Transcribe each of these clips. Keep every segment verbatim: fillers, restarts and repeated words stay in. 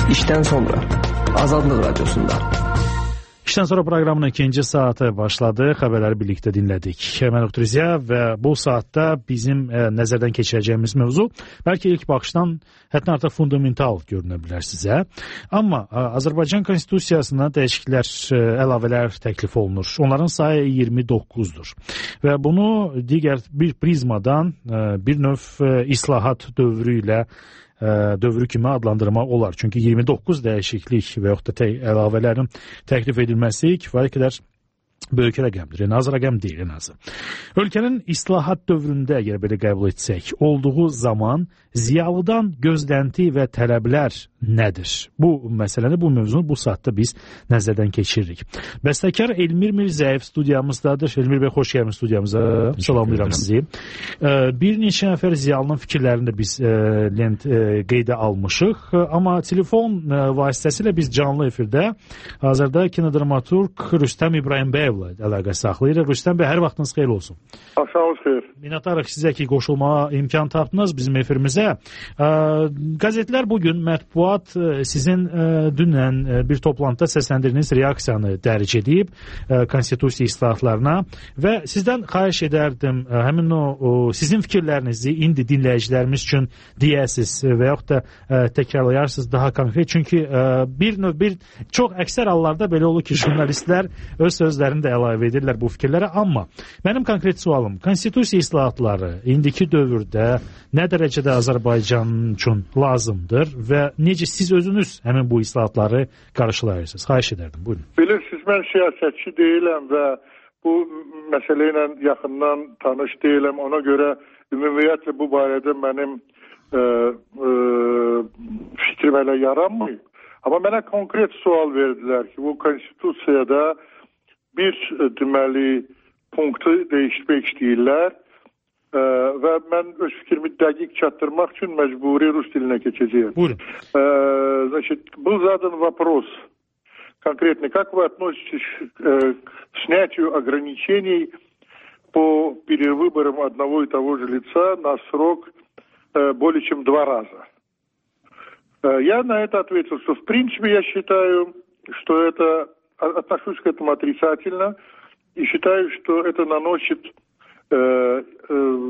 İşten sonra Azadlıq Radyosunda. İşten sonra proqramın ikinci saatı başladı. Xəbərləri birlikdə dinlədik. Mən Öktürüzya və bu saatda bizim e, nəzərdən keçirəcəyimiz mövzu bəlkə ilk baxışdan həddən artıq fundamental görünə bilər sizə. Amma e, Azərbaycan Konstitusiyasına dəyişikliklər, e, əlavələr təklif olunur. Onların sayı iyirmi doqquzdur. Və bunu digər bir prizmadan e, bir növ e, islahat dövrü ilə dövrü kimi adlandırmaq olar. Çünki iyirmi doqquz dəyişiklik və yaxud da əlavələrin təklif edilməsi kifayət qədər böyük rəqəmdir. Yəni az rəqəm deyil ən azı. Ölkənin islahat dövründə əgər belə qəbul etsək, olduğu zaman ziyalıdan gözlənti və tələblər nədir? Bu məsələni, bu mövzunu bu saatda biz nəzərdən keçiririk. Bəstəkar Elmir Mirzəyev studiyamızdadır. Elmir bəy, xoş gəlmişsiniz studiyamıza. Salamlayıram sizi. Bir neçə nəfər ziyalının fikirlərini də biz lent qeydə almışıq. Amma telefon vasitəsilə biz canlı efirdə hazırda kinodramaturq Rüstəm İbrahim bəyevlə əlaqə saxlayırıq. Rüstəm bəy, hər vaxtınız xeyir olsun. Axşamınız xeyir. Minnətdarıq sizə ki, qoşulmağa imkan tapdınız bizim efirimizə. Qəzetlər bugün mətbuat sizin dünən bir toplantıda səsləndirdiyiniz reaksiyanı dərc edib konstitusiya islahatlarına və sizdən xahiş edərdim həmin o, o sizin fikirlərinizi indi dinləyicilərimiz üçün deyəsiz və yaxud da təkrarlayarsınız daha konkret. Çünki bir növ bir çox əksər hallarda belə olur ki, jurnalistlər öz sözlərini də əlavə edirlər bu fikirlərə, amma mənim konkret sualım, konstitusiya islahatları indiki dövrdə nə dərəcədə Azərbaycan üçün lazımdır və necə siz özünüz həmin bu islahatları qarşılayırsınız? Xahiş edərdim, buyurun. Bilirsiniz, mən siyasətçi deyiləm və bu məsələ ilə yaxından tanış deyiləm. Ona görə ümumiyyətlə bu barədə mənim e, e, fikrim elə yaranmıyor. Amma mənə konkret sual verdilər ki, bu konstitusiyada bir deməli punktu dəyişmək istəyirlər. Ee, və mən öz fikrimi dəqiq çatdırmaq üçün məcburi rus dilinə keçəcəyəm. Buyurun. Ee, значит, был задан вопрос конкретный, как вы относитесь э, к снятию ограничений по перевыборам одного и того же лица на срок э, более чем два раза? Э, я на это ответил, что в принципе я считаю, что это, отношусь к этому отрицательно и считаю, что это наносит Э, э,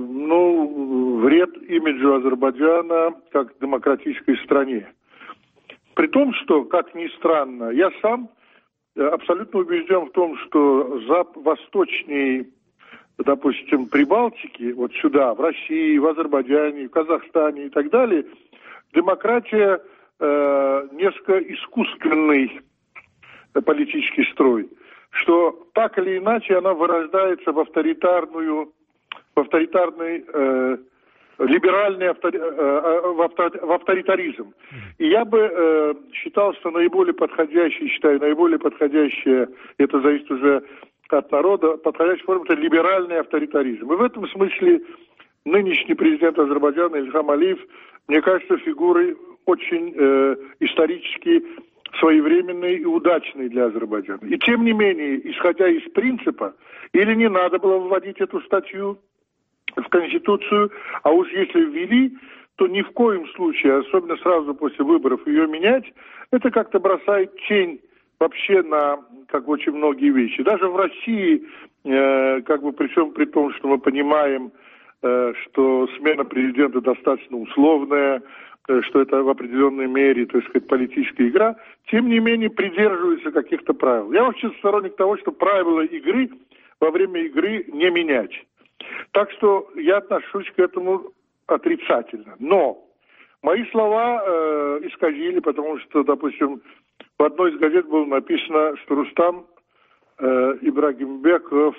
ну, вред имиджу Азербайджана как демократической стране. При том, что, как ни странно, я сам абсолютно убежден в том, что за восточней, допустим, Прибалтики, вот сюда, в России, в Азербайджане, в Казахстане и так далее, демократия э, несколько искусственный политический строй, что так или иначе она вырождается в авторитарную, в авторитарный, э, либеральный автори, э, в, автор, в авторитаризм. И я бы э, считал, что наиболее подходящий, считаю, наиболее подходящее, это зависит уже от народа, подходящая форма — это либеральный авторитаризм. И в этом смысле нынешний президент Азербайджана Ильхам Алиев, мне кажется, фигурой очень э, исторически своевременный и удачный для Азербайджана. И тем не менее, исходя из принципа, или не надо было вводить эту статью в Конституцию, а уж если ввели, то ни в коем случае, особенно сразу после выборов, ее менять, это как-то бросает тень вообще на как очень многие вещи. Даже в России, э, как бы при всем при том, что мы понимаем, э, что смена президента достаточно условная, что это в определенной мере, так сказать, политическая игра, тем не менее придерживаются каких-то правил. Я вообще сторонник того, что правила игры во время игры не менять. Так что я отношусь к этому отрицательно. Но мои слова э, исказили, потому что, допустим, в одной из газет было написано, что Рустам э, Ибрагимбеков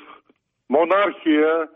монархия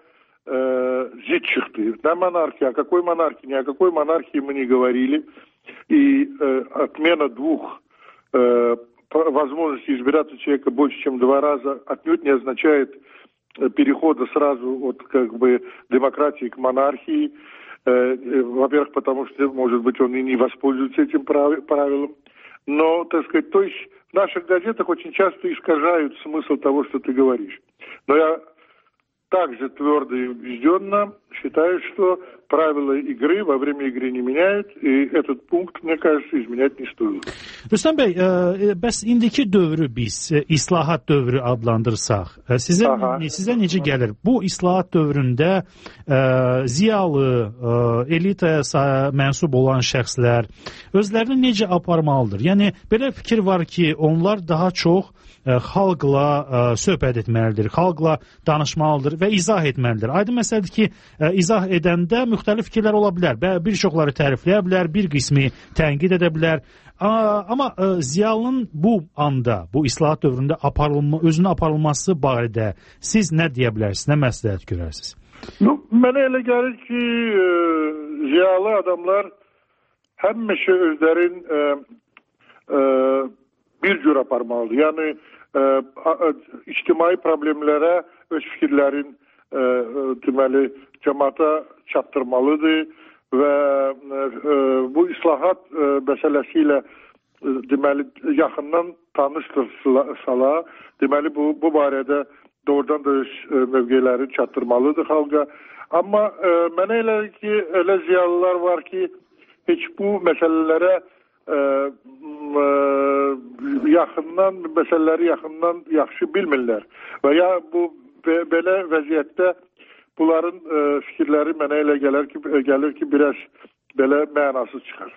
Зитчихты. Да, монархия. О какой монархии? Ни о какой монархии мы не говорили. И э, отмена двух э, возможностей избираться человека больше, чем два раза, отнюдь не означает э, перехода сразу от как бы демократии к монархии. Э, э, во-первых, потому что, может быть, он и не воспользуется этим прав- правилом. Но, так сказать, то есть в наших газетах очень часто искажают смысл того, что ты говоришь. Но я также твердо и убежденно считаю, что правила игры во время игры не меняют, и этот пункт, мне кажется, изменять не стоит. Rüstəm bəy, ə, bəs indiki dövrü biz ə, islahat dövrü adlandırsaq, ə, sizə, sizə necə gəlir? Bu islahat dövründə ə, ziyalı, ə, elitaya mənsub olan şəxslər özlərini necə aparmalıdır? Yəni, belə fikir var ki, onlar daha çox ə, xalqla ə, söhbət etməlidir, xalqla danışmalıdır və izah etməlidir. Aydın məsələdir ki, ə, izah edəndə müxtəlif fikirlər ola bilər. Bir çoxları tərifləyə bilər, bir qismi tənqid edə bilər. Amma ə, ziyalının bu anda, bu islahat dövründə aparılma, özünə aparılması barədə siz nə deyə bilərsiniz, nə məsləhət görərsiniz? No, mənə elə gəlir ki, e, ziyalı adamlar həmişə özlərin e, e, bir cür aparmalıdır. Yəni, e, ictimai problemlərə öz fikirlərin e, deməli, cəmaata çatdırmalıdır və e, bu islahat e, məsələsi ilə e, deməli, yaxından tanışdırsala, deməli, bu, bu barədə doğrudan da öz e, mövqeləri çatdırmalıdır xalqa. Amma e, mənə elə ki, elə ziyalılar var ki, heç bu məsələlərə e, e, yaxından, məsələləri yaxından yaxşı bilmirlər. Və ya bu be, belə vəziyyətdə bunların e, fikirləri mənə elə gəlir ki, gəlir ki, biraz belə mənasız çıxar.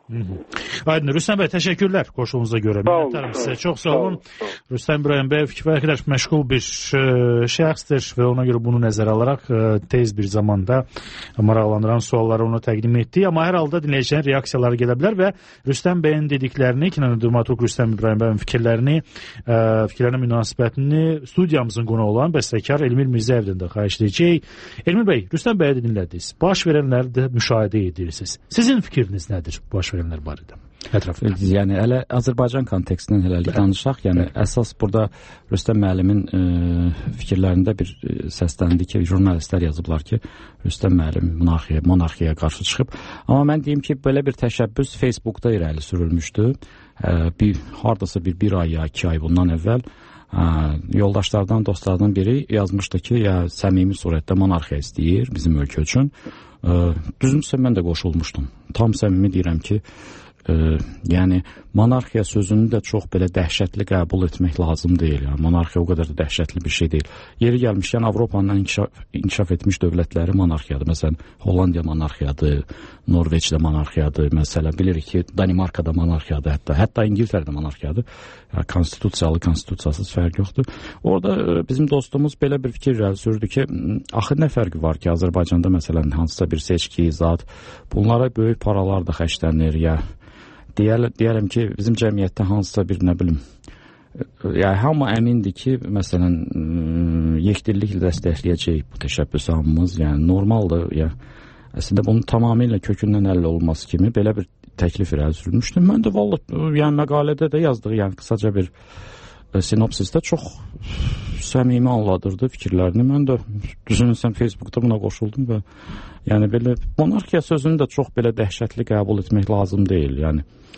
Aydın, Rüstəm bəy, təşəkkürlər qoşulunuza görə. Minnətdarım sizə. Çox sağ olun. Rüstəm İbrahim bəy bəlkə də məşğul bir ə, şəxsdir və ona görə bunu nəzərə alaraq ə, tez bir zamanda maraqlandıran sualları ona təqdim etdi. Amma hər halda dinləyicilərin reaksiyaları gedə bilər və Rüstəm bəyin dediklərini, kinodramaturq Rüstəm İbrahim bəyin fikirlərini, ə, fikirlərinə münasibətini studiyamızın qonu olan bəstəkar Elmir Mirzəyevdən də xahiş edəcək. Elmir bəy, Rüstəm bəyə də dinlədiniz. Baş verənləri də müşahidə edirsiniz. Sizin fikriniz nədir baş verənlər barədə? Ətrafda. Yəni elə Azərbaycan kontekstindən hələlik danışaq. Yəni Bəli. Əsas burada Rüstəm müəllimin e, fikirlərində bir e, səsləndi ki, jurnalistlər yazıblar ki, Rüstəm müəllim monarxiya, monarxiyaya qarşı çıxıb. Amma mən deyim ki, belə bir təşəbbüs Facebookda irəli sürülmüşdü. E, bir hardasa bir bir ay ya iki ay bundan əvvəl e, yoldaşlardan, dostlardan biri yazmışdı ki, ya səmimi surətdə monarxiya istəyir bizim ölkə üçün. E, düzünsə mən də qoşulmuşdum. Tam səmimi deyirəm ki, Ee, yəni monarxiya sözünü də çox belə dəhşətli qəbul etmək lazım deyil. Yəni monarxiya o qədər də dəhşətli bir şey deyil. Yeri gəlmişkən Avropanın inkişaf, inkişaf etmiş dövlətləri monarxiyadır. Məsələn, Hollandiya monarxiyadır, Norveçdə monarxiyadır. Məsələn, bilirik ki, Danimarkada monarxiyadır, hətta hətta İngiltərədə monarxiyadır. Yəni, konstitusiyalı, konstitusiyasız fərq yoxdur. Orada e, bizim dostumuz belə bir fikir irəli sürdü ki, axı nə fərqi var ki, Azərbaycanda məsələn hansısa bir seçki, zat, bunlara böyük paralar da xərclənir ya. Deyər, deyərəm ki, bizim cəmiyyətdə hansısa bir, nə bilim, yəni hamı əmindir ki, məsələn, yekdilliklə dəstəkləyəcək bu təşəbbüs hamımız, yəni normaldır, yəni, əslində bunun tamamilə kökündən əllə olması kimi belə bir təklif irəli sürülmüşdür. Mən də valla, yəni məqalədə də yazdığı, yəni qısaca bir sinopsisdə çox səmimi anladırdı fikirlərini. Mən də düzünüzsən Facebookda buna qoşuldum və yəni belə monarxiya sözünü də çox belə dəhşətli qəbul etmək lazım deyil, yəni.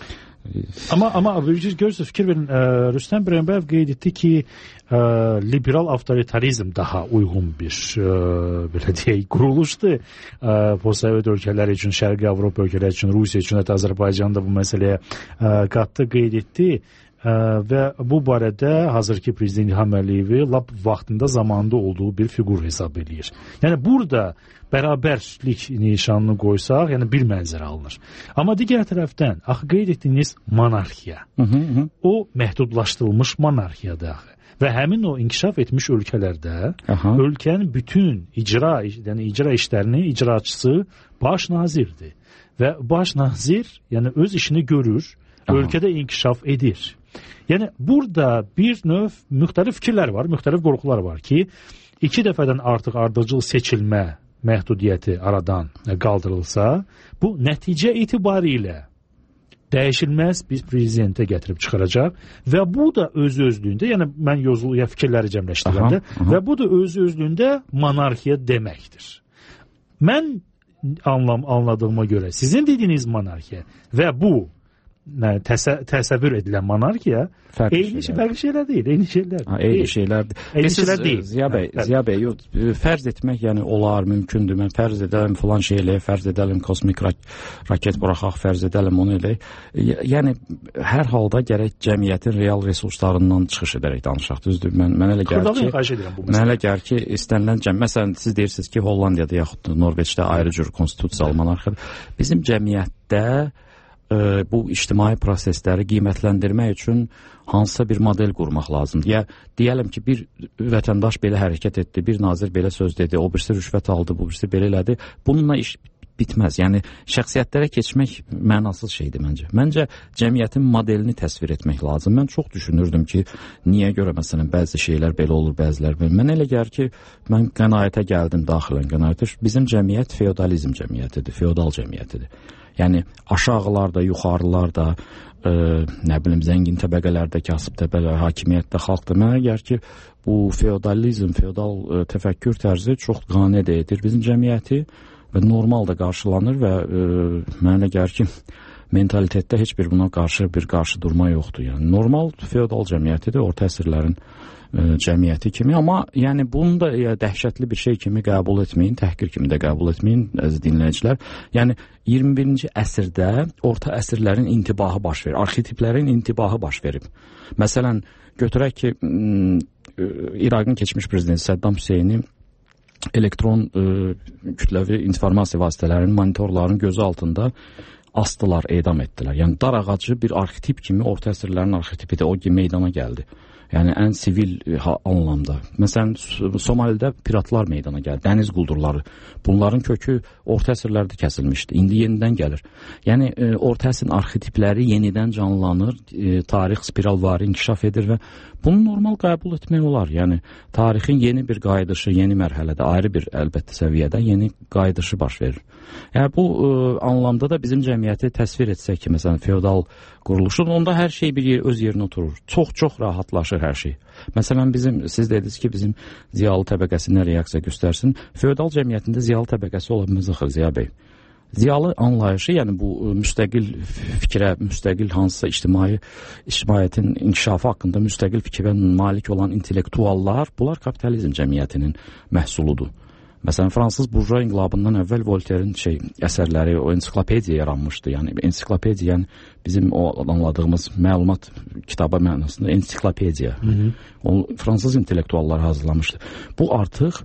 Amma amma görürsünüz, fikir verin, ə, Rüstəm İbrahim bəy qeyd etdi ki, ə, liberal avtoritarizm daha uyğun bir ə, belə deyək quruluşdur. Postsovet ölkələri üçün, Şərqi Avropa ölkələri üçün, Rusiya üçün, hətta Azərbaycan da bu məsələyə ə, qatdı, qeyd etdi. Ə, və bu barədə hazırki prezident İlham Əliyevi lap vaxtında, zamanında olduğu bir fiqur hesab edir. Yəni burada bərabərlik nişanını qoysaq, yəni bir mənzərə alınır. Amma digər tərəfdən, axı qeyd etdiyiniz monarxiya, hı -hı. o məhdudlaşdırılmış monarxiyadır axı. Və həmin o inkişaf etmiş ölkələrdə Aha. ölkənin bütün icra, yəni icra işlərinin icraçısı baş nazirdir. Və baş nazir yəni öz işini görür, Aha. ölkədə inkişaf edir. Yəni burada bir növ müxtəlif fikirlər var, müxtəlif qorxular var ki, iki dəfədən artıq ardıcıl seçilmə məhdudiyyəti aradan qaldırılsa, bu nəticə itibarilə dəyişilməz bir prezidentə gətirib çıxaracaq və bu da öz-özlüyündə, yəni mən yozuluya fikirləri cəmləşdirəndə və bu da öz-özlüyündə monarxiya deməkdir. Mən anlam, anladığıma görə sizin dediyiniz monarxiya və bu nə, təsə, təsəvvür edilən monarxiya Fərqli eyni şeylər. fərqli şeylər deyil, eyni şeylər. Ha, eyni şeylər. Eyni şeylər deyil. Ziya bəy, Hə, Ziya bəy, yox, fərz etmək, yəni olar, mümkündür. Mən fərz edərəm filan şey eləyək, fərz edərəm kosmik rak raket buraxaq, fərz edərəm onu eləyək. Yəni hər halda gərək cəmiyyətin real resurslarından çıxış edərək danışaq. Düzdür? Mən mən elə gəlir ki, mən elə gəlir ki, istənilən cəm, məsələn siz deyirsiniz ki, Hollandiyada yaxud Norveçdə ayrı cür konstitusiyalı monarxiyadır. Bizim cəmiyyətdə e, bu ictimai prosesləri qiymətləndirmək üçün hansısa bir model qurmaq lazımdır. Ya deyəlim ki, bir vətəndaş belə hərəkət etdi, bir nazir belə söz dedi, o birisi rüşvət aldı, bu birisi belə elədi. Bununla iş bitməz. Yəni şəxsiyyətlərə keçmək mənasız şeydir məncə. Məncə cəmiyyətin modelini təsvir etmək lazım. Mən çox düşünürdüm ki, niyə görə məsələn bəzi şeylər belə olur, bəzilər belə. Mən elə gəlir ki, mən qənaətə gəldim, daxilən qənaətə. Bizim cəmiyyət feodalizm cəmiyyətidir, feodal cəmiyyətidir. Yəni aşağılarda, yuxarılarda, e, nə bilim zəngin təbəqələrdə, kasıb təbəqələr, hakimiyyətdə, xalqda mənə gəlir ki, bu feodalizm, feodal e, təfəkkür tərzi çox qane edir bizim cəmiyyəti və normal da qarşılanır və e, mənə gəlir ki, mentalitetdə heç bir buna qarşı bir qarşı durma yoxdur. Yəni normal feodal cəmiyyətidir, orta əsrlərin e, cəmiyyəti kimi, amma yəni bunu da ya, dəhşətli bir şey kimi qəbul etməyin, təhqir kimi də qəbul etməyin, əziz dinləyicilər. Yəni iyirmi birinci əsrdə orta əsrlərin intibahı baş verir, arxetiplərin intibahı baş verib. Məsələn, götürək ki, İraqın keçmiş prezidenti Səddam Hüseyni elektron e, kütləvi informasiya vasitələrinin, monitorların gözü altında astılar, edam etdilər. Yəni dar ağacı bir arxetip kimi orta əsrlərin arxetipidir, o kimi meydana gəldi. Yəni ən sivil ha, anlamda. Məsələn, Somalidə piratlar meydana gəldi, dəniz quldurları. Bunların kökü orta əsrlərdə kəsilmişdi. İndi yenidən gəlir. Yəni e, orta əsrin arxetipləri yenidən canlanır, e, tarix spiralvari inkişaf edir və bunu normal qəbul etmək olar. Yəni tarixin yeni bir qayıdışı, yeni mərhələdə, ayrı bir əlbəttə səviyyədə yeni qayıdışı baş verir. Yəni bu e, anlamda da bizim cəmiyyəti təsvir etsək ki, məsələn, feodal quruluşun onda hər şey bir yer, öz yerinə oturur. Çox-çox rahatlaşır hər şey. Məsələn, bizim siz dediniz ki, bizim ziyalı təbəqəsi nə reaksiya göstərsin? Feodal cəmiyyətində ziyalı təbəqəsi ola bilməz axı Ziya bəy. Ziyalı anlayışı, yəni bu müstəqil fikrə, müstəqil hansısa ictimai ictimaiyyətin inkişafı haqqında müstəqil fikrə malik olan intellektuallar, bunlar kapitalizm cəmiyyətinin məhsuludur. Məsələn, fransız burjua inqilabından əvvəl Voltaire'in şey əsərləri, o ensiklopediya yaranmışdı. Yəni ensiklopediya, yəni bizim o anladığımız məlumat kitabı mənasında ensiklopediya. Hı -hı. O fransız intellektuallar hazırlamışdı. Bu artıq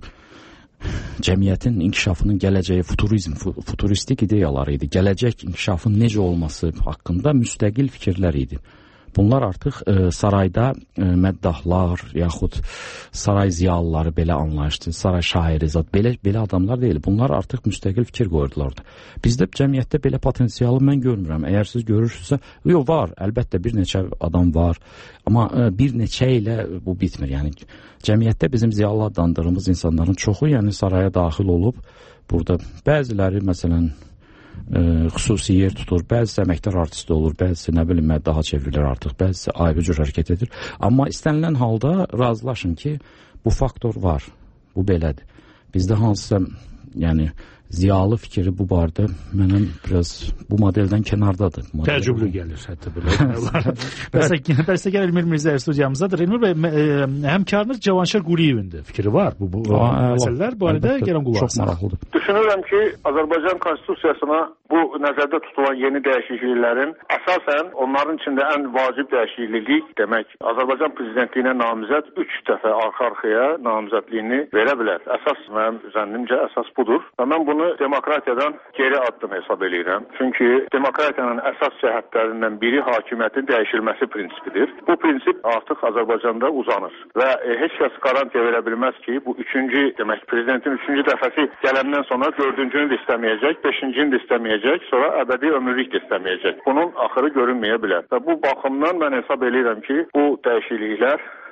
cəmiyyətin inkişafının gələcəyi, futurizm, futuristik ideyaları idi. Gələcək inkişafın necə olması haqqında müstəqil fikirlər idi. Bunlar artıq e, sarayda e, məddahlar, yaxud saray ziyalıları belə anlayışdı, saray şairi zat, belə, belə adamlar deyil. Bunlar artıq müstəqil fikir qoyurdulardı. Bizdə cəmiyyətdə belə potensialı mən görmürəm. Əgər siz görürsünüzsə, yox var, əlbəttə bir neçə adam var. Amma e, bir neçə ilə bu bitmir. Yəni cəmiyyətdə bizim ziyalı adlandırdığımız insanların çoxu, yəni saraya daxil olub, burada bəziləri məsələn Ə, xüsusi yer tutur, bəzisi əməkdar artisti olur, bəzisi nə bilim məddaha çevrilir artıq, bəzisi ayrı cür hərəkət edir. Amma istənilən halda razılaşın ki, bu faktor var, bu belədir. Bizdə hansısa, yəni ziyalı fikri bu barədə mənə biraz bu modeldən kənardadır. Model Təəccüblü gəlir hətta belə. Bəs bəs gəlir Elmir Mirzəyev studiyamızdadır. Elmir bəy, həmkarınız Cavanşir Quliyevin də fikri var bu, bu məsələlər barədə gələn qulaq çox maraqlıdır. Düşünürəm ki, Azərbaycan konstitusiyasına bu nəzərdə tutulan yeni dəyişikliklərin əsasən onların içində ən vacib dəyişiklik demək, Azərbaycan prezidentliyinə namizəd üç dəfə arxa-arxaya namizədliyini verə bilər. Əsas mənim zənnimcə əsas budur və mən bunu demokratiyadan geri addım hesab edirəm. Çünki demokratiyanın əsas cəhətlərindən biri hakimiyyətin dəyişilməsi prinsipidir. Bu prinsip artıq Azərbaycanda uzanır və e, heç kəs qarantiya verə bilməz ki, bu üçüncü, demək, prezidentin üçüncü dəfəsi gələndən sonra dördüncünü də istəməyəcək, beşincini də istəməyəcək, sonra əbədi ömürlük də istəməyəcək. Bunun axırı görünməyə bilər və bu baxımdan mən hesab edirəm ki, bu dəyişikliklər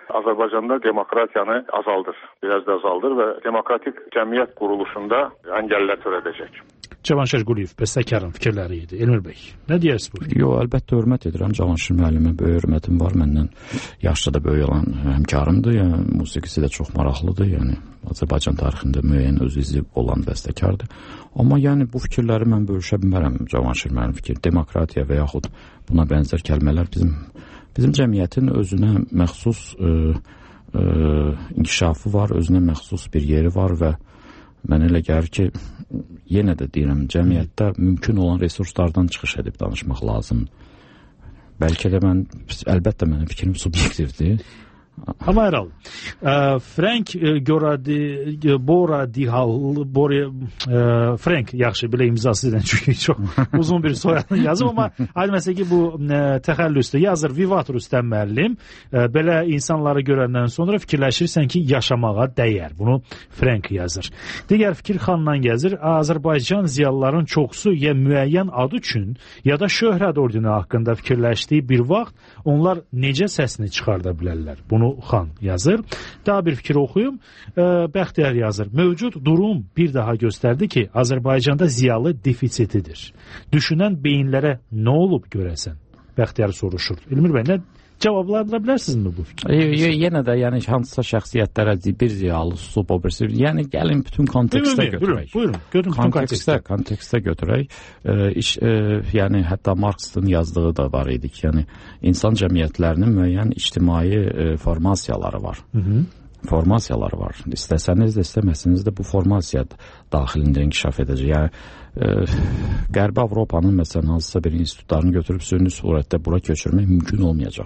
Azərbaycanda demokratiyanı azaldır, biraz da azaldır və demokratik cəmiyyət quruluşunda əngəllər törədəcək. Cavanşir Quliyev, bəstəkarın fikirləri idi. Elmir bəy, nə deyərsiniz bu? Yox, əlbəttə hörmət edirəm. Cavanşir müəllimə böyük hörmətim var. Məndən yaşca da böyük olan həmkarımdır. Yəni musiqisi də çox maraqlıdır. Yəni Azərbaycan tarixində müəyyən öz izi olan bəstəkardır. Amma yəni bu fikirləri mən bölüşə bilmərəm. Cavanşir müəllim fikir, demokratiya və yaxud buna bənzər kəlmələr bizim bizim cəmiyyətin özünə məxsus ə, ə, inkişafı var, özünə məxsus bir yeri var və mən elə gəlir ki, yenə də deyirəm, cəmiyyətdə mümkün olan resurslardan çıxış edib danışmaq lazımdır. Bəlkə də mən, əlbəttə mənim fikrim subyektivdir. Amma hər hal, Frank Göradi, Bora Dihal, Bora, Frank, yaxşı, belə imzası edən, çünki çox uzun bir soyadını yazıb, amma aydın məsələ ki, bu təxəllüsdür. Yazır, Vivat Rüstəm müəllim, belə insanları görəndən sonra fikirləşirsən ki, yaşamağa dəyər. Bunu Frank yazır. Digər fikir Xandan gəzir, Azərbaycan ziyalıların çoxsu ya müəyyən ad üçün, ya da şöhrət ordini haqqında fikirləşdiyi bir vaxt, onlar necə səsini çıxarda bilərlər? Bunu Xan yazır. Daha bir fikir oxuyum. E, Bəxtiyar yazır. Mövcud durum bir daha göstərdi ki, Azərbaycanda ziyalı defisitidir. Düşünən beyinlərə nə olub görəsən? Bəxtiyar soruşur. İlmir bəy, nə cavablandıra bilərsinizmi bu fikri? E, yenə də yəni hansısa şəxsiyyətlərə bir ziyalı susub, o birisi. Yəni gəlin bütün kontekstə götürək. Buyurun, buyurun. Kontekstə, kontekstə götürək. E, iş, e, yəni hətta Marksın yazdığı da var idi ki, yəni insan cəmiyyətlərinin müəyyən ictimai e, formasiyaları var. Hı -hı. Formasiyaları var. İstəsəniz də, istəməsəniz də bu formasiya daxilində inkişaf edəcək. Yəni e, Qərbi Avropanın məsələn hansısa bir institutlarını götürüb süni surətdə bura köçürmək mümkün olmayacaq.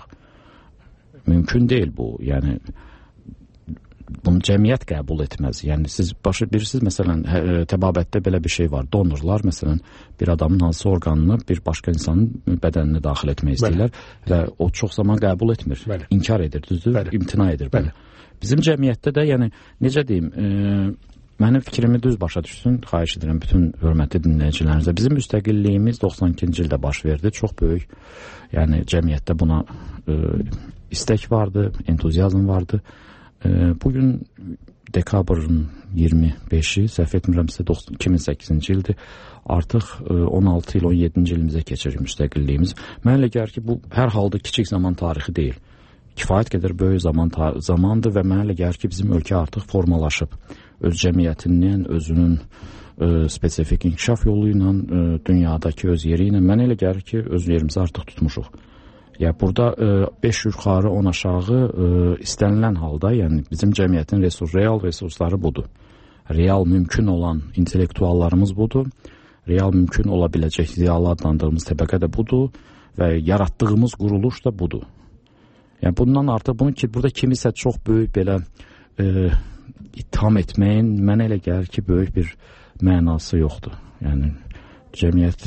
Mümkün deyil bu. Yəni bunu cəmiyyət qəbul etməz. Yəni siz başa bilirsiniz, məsələn, təbabətdə belə bir şey var. Donorlar məsələn bir adamın hansı orqanını bir başqa insanın bədəninə daxil etmək istəyirlər və o çox zaman qəbul etmir. Bəli. İnkar edir, düzdür? Bəli. İmtina edir. Bəli. Bizim cəmiyyətdə də yəni necə deyim, e, mənim fikrimi düz başa düşsün, xahiş edirəm bütün hörmətli dinləyicilərinizə. Bizim müstəqilliyimiz doxsan ikinci ildə baş verdi. Çox böyük, yəni cəmiyyətdə buna e, istək vardı, entuziazm vardı. E, bugün dekabrın iyirmi beşi, səhv etmirəmsə iki min səkkizinci ildir. Artıq e, on altı il, on yeddinci ilimizə keçirir müstəqilliyimiz. Mənə elə gəlir ki, bu hər halda kiçik zaman tarixi deyil. Kifayət qədər böyük zaman zamandır və mənə elə gəlir ki, bizim ölkə artıq formalaşıb. Öz cəmiyyətindən, özünün e, spesifik inkişaf yolu ilə, e, dünyadakı öz yeri ilə mənə elə gəlir ki, öz yerimizi artıq tutmuşuq. Yəni burada beş yuxarı on aşağı e, istənilən halda, yəni bizim cəmiyyətin resurs, real resursları budur. Real mümkün olan intellektuallarımız budur. Real mümkün ola biləcək ziyalı adlandırdığımız təbəqə də budur və yaratdığımız quruluş da budur. Yəni bundan artıq bunu ki, burada kimisə çox böyük belə e, itham etməyin mənə elə gəlir ki, böyük bir mənası yoxdur. Yəni cəmiyyət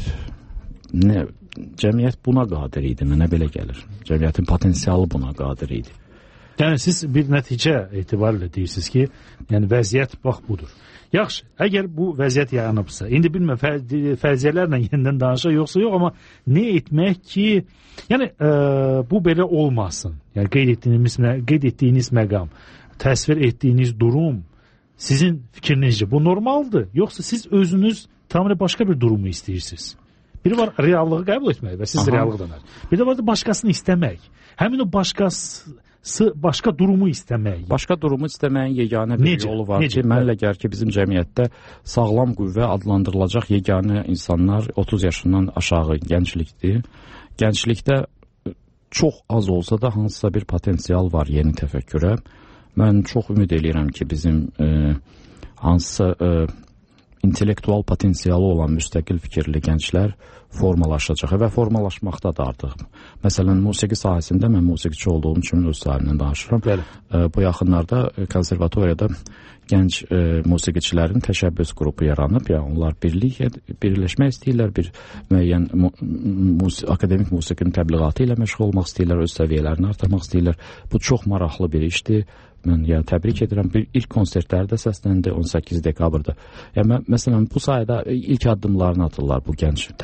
nə cəmiyyət buna qadir idi, mənə belə gəlir. Cəmiyyətin potensialı buna qadir idi. Yəni siz bir nəticə etibarilə deyirsiniz ki, yəni vəziyyət bax budur. Yaxşı, əgər bu vəziyyət yaranıbsa, indi bilməm fərziyyələrlə yenidən danışa yoxsa yox, amma nə etmək ki, yəni e, bu belə olmasın. Yəni qeyd etdiyiniz, qeyd etdiyiniz məqam, təsvir etdiyiniz durum sizin fikrinizcə bu normaldır, yoxsa siz özünüz tamamilə başqa bir durumu istəyirsiniz? Biri var reallığı qəbul etmək və siz Aha. reallıqdan. Bir də var da başqasını istəmək. Həmin o başqası başqa durumu istəmək. Başqa durumu istəməyin yeganə bir necə? Yolu var necə? Ki, mən elə gəlir ki, bizim cəmiyyətdə sağlam qüvvə adlandırılacaq yeganə insanlar otuz yaşından aşağı gənclikdir. Gənclikdə çox az olsa da hansısa bir potensial var yeni təfəkkürə. Mən çox ümid edirəm ki, bizim e, hansısa e, intellektual potensialı olan müstəqil fikirli gənclər formalaşacaq və formalaşmaqda da artıq. Məsələn, musiqi sahəsində mən musiqiçi olduğum üçün öz sahibimdən danışıram. E, bu yaxınlarda konservatoriyada gənc e, musiqiçilərin təşəbbüs qrupu yaranıb, yəni onlar birlik, birləşmək istəyirlər, bir müəyyən mu mus akademik musiqinin təbliğatı ilə məşğul olmaq istəyirlər, öz səviyyələrini artırmaq istəyirlər. Bu çox maraqlı bir işdir. Mən yəni təbrik edirəm. Bir ilk konsertləri də səsləndi on səkkiz dekabrda. Yəni məsələn bu sayədə ilk addımlarını atırlar bu gənc tələbələr,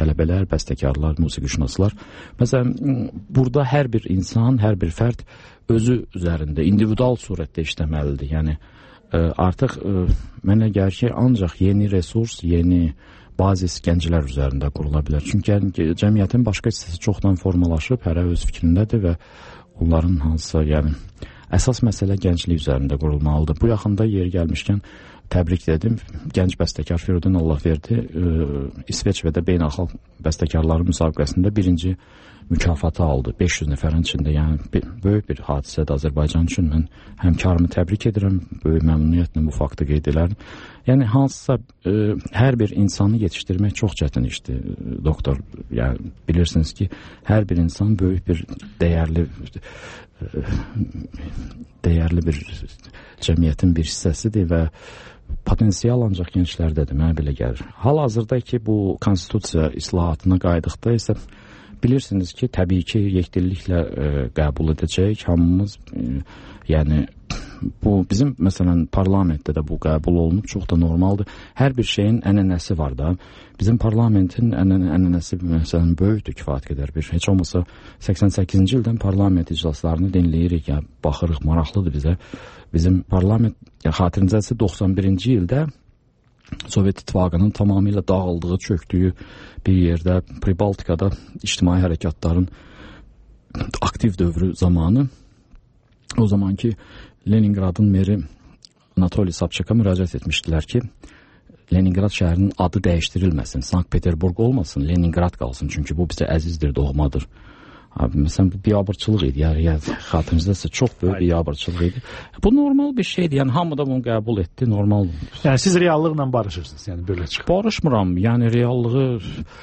şairlər, bəstəkarlar, musiqişünaslar. Məsələn, burada hər bir insan, hər bir fərd özü üzərində individual surətdə işləməlidir. Yəni ə, artıq ə, mənə gəlir ki, ancaq yeni resurs, yeni bazis gənclər üzərində qurula bilər. Çünki cəmiyyətin başqa hissəsi çoxdan formalaşıb, hərə öz fikrindədir və onların hansısa, yəni əsas məsələ gənclik üzərində qurulmalıdır. Bu yaxında yeri gəlmişkən təbrik dedim. Gənc bəstəkar Firidun Allahverdi İsveçrədə beynəlxalq bəstəkarların müsabiqəsində birinci mükafatı aldı. beş yüz nəfərin içində, yəni böyük bir hadisədir Azərbaycan üçün. Mən həmkarımı təbrik edirəm, böyük məmnuniyyətlə bu faktı qeyd edərəm. Yəni hansısa ə, hər bir insanı yetişdirmək çox çətin işdir, doktor. Yəni bilirsiniz ki, hər bir insan böyük bir dəyərli ə, dəyərli bir cəmiyyətin bir hissəsidir və potensial ancaq gənclərdədir, mənə belə gəlir. Hal-hazırda ki, bu konstitusiya islahatına qayıtdıqda isə bilirsiniz ki, təbii ki, yekdilliklə ə, qəbul edəcək. Hamımız, ə, yəni bu bizim məsələn parlamentdə də bu qəbul olunub, çox da normaldır. Hər bir şeyin ənənəsi var da. Bizim parlamentin ənənə, ənənəsi məsələn böyükdür, kifayət qədər bir. Heç olmasa səksən səkkizinci ildən parlament iclaslarını dinləyirik, ya baxırıq, maraqlıdır bizə. Bizim parlament, ya xatirinizəsə doxsan birinci ildə Sovet İttifaqının tamamilə dağıldığı, çöktüyü bir yerdə, Pribaltikada ictimai hərəkatların aktiv dövrü zamanı, o zamanki Leningradın meri Anatoliy Sobchak'a müraciət etmişdilər ki, Leningrad şəhərinin adı dəyişdirilməsin, Sankt-Peterburg olmasın, Leningrad qalsın, çünki bu bizə əzizdir, doğmadır. Abi, məsələn, bu biabırçılıq idi, yəni, yəni xatirinizdə çox böyük biabırçılıq idi. Bu normal bir şeydir, yəni hamı da bunu qəbul etdi, normal. Yəni siz reallıqla barışırsınız, yəni belə çıxır. Barışmıram, yəni reallığı,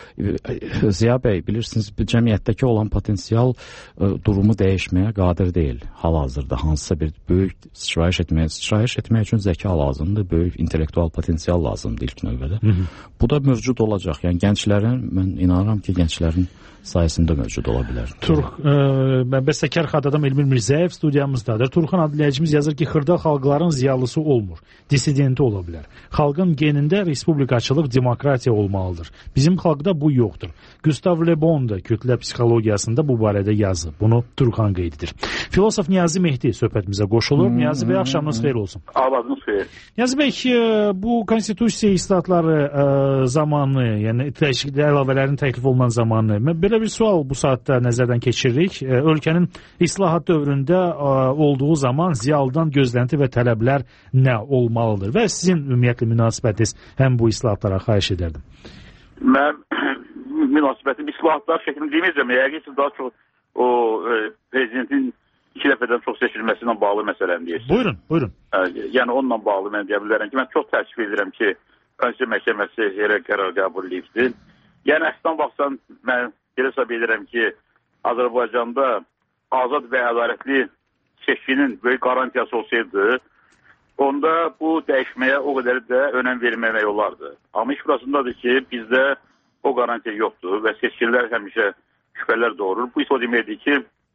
Ziya bəy, bilirsiniz, cəmiyyətdəki olan potensial ə, durumu dəyişməyə qadir deyil. Hal-hazırda hansısa bir böyük sıçrayış etməyə, sıçrayış etmək üçün zəka lazımdır, böyük intellektual potensial lazımdır ilk növbədə. Hı -hı. Bu da mövcud olacaq, yəni gənclərin, mən inanıram ki, gənclərin sayəsində mövcud ola bilər. Turq, e, bəstəkar xadadam Elmir Mirzəyev studiyamızdadır. Turxan adlayıcımız yazır ki, xırda xalqların ziyalısı olmur, dissidenti ola bilər. Xalqın genində respublikaçılıq, demokratiya olmalıdır. Bizim xalqda bu yoxdur. Gustav Le Bon da kütlə psixologiyasında bu barədə yazıb. Bunu Turxan qeyd edir. Filosof Niyazi Mehdi söhbətimizə qoşulur. Niyazi bəy, axşamınız xeyir olsun. Ağabadınız xeyir. Niyazi bəy, bu konstitusiya islahatları e, zamanı, yəni dəyişikliklər, əlavələrin təklif olunan zamanı, belə bir sual bu saatda nəzərdən keçiririk. Ölkənin islahat dövründə olduğu zaman ziyalıdan gözlənti və tələblər nə olmalıdır? Və sizin ümumiyyətlə münasibətiniz həm bu islahatlara xahiş edərdim. Mən münasibətim islahatlar şəklində deməyəcəm. Yəqin siz daha çox o e, prezidentin iki dəfədən çox seçilməsindən bağlı məsələni deyirsiniz. Buyurun, buyurun. Yəni onunla bağlı mən deyə bilərəm ki, mən çox təəssüf edirəm ki, Konstitusiya Məhkəməsi yerə qərar qəbul edibdir. Yəni əslən baxsan, mən belə hesab edirəm ki, Azərbaycanda azad və ədalətli seçkinin böyük qarantiyası olsaydı, onda bu dəyişməyə o qədər də önəm verməmək olardı. Amma iş burasındadır ki, bizdə o qarantiya yoxdur və seçkilər həmişə şübhələr doğurur. Bu isə o deməkdir ki,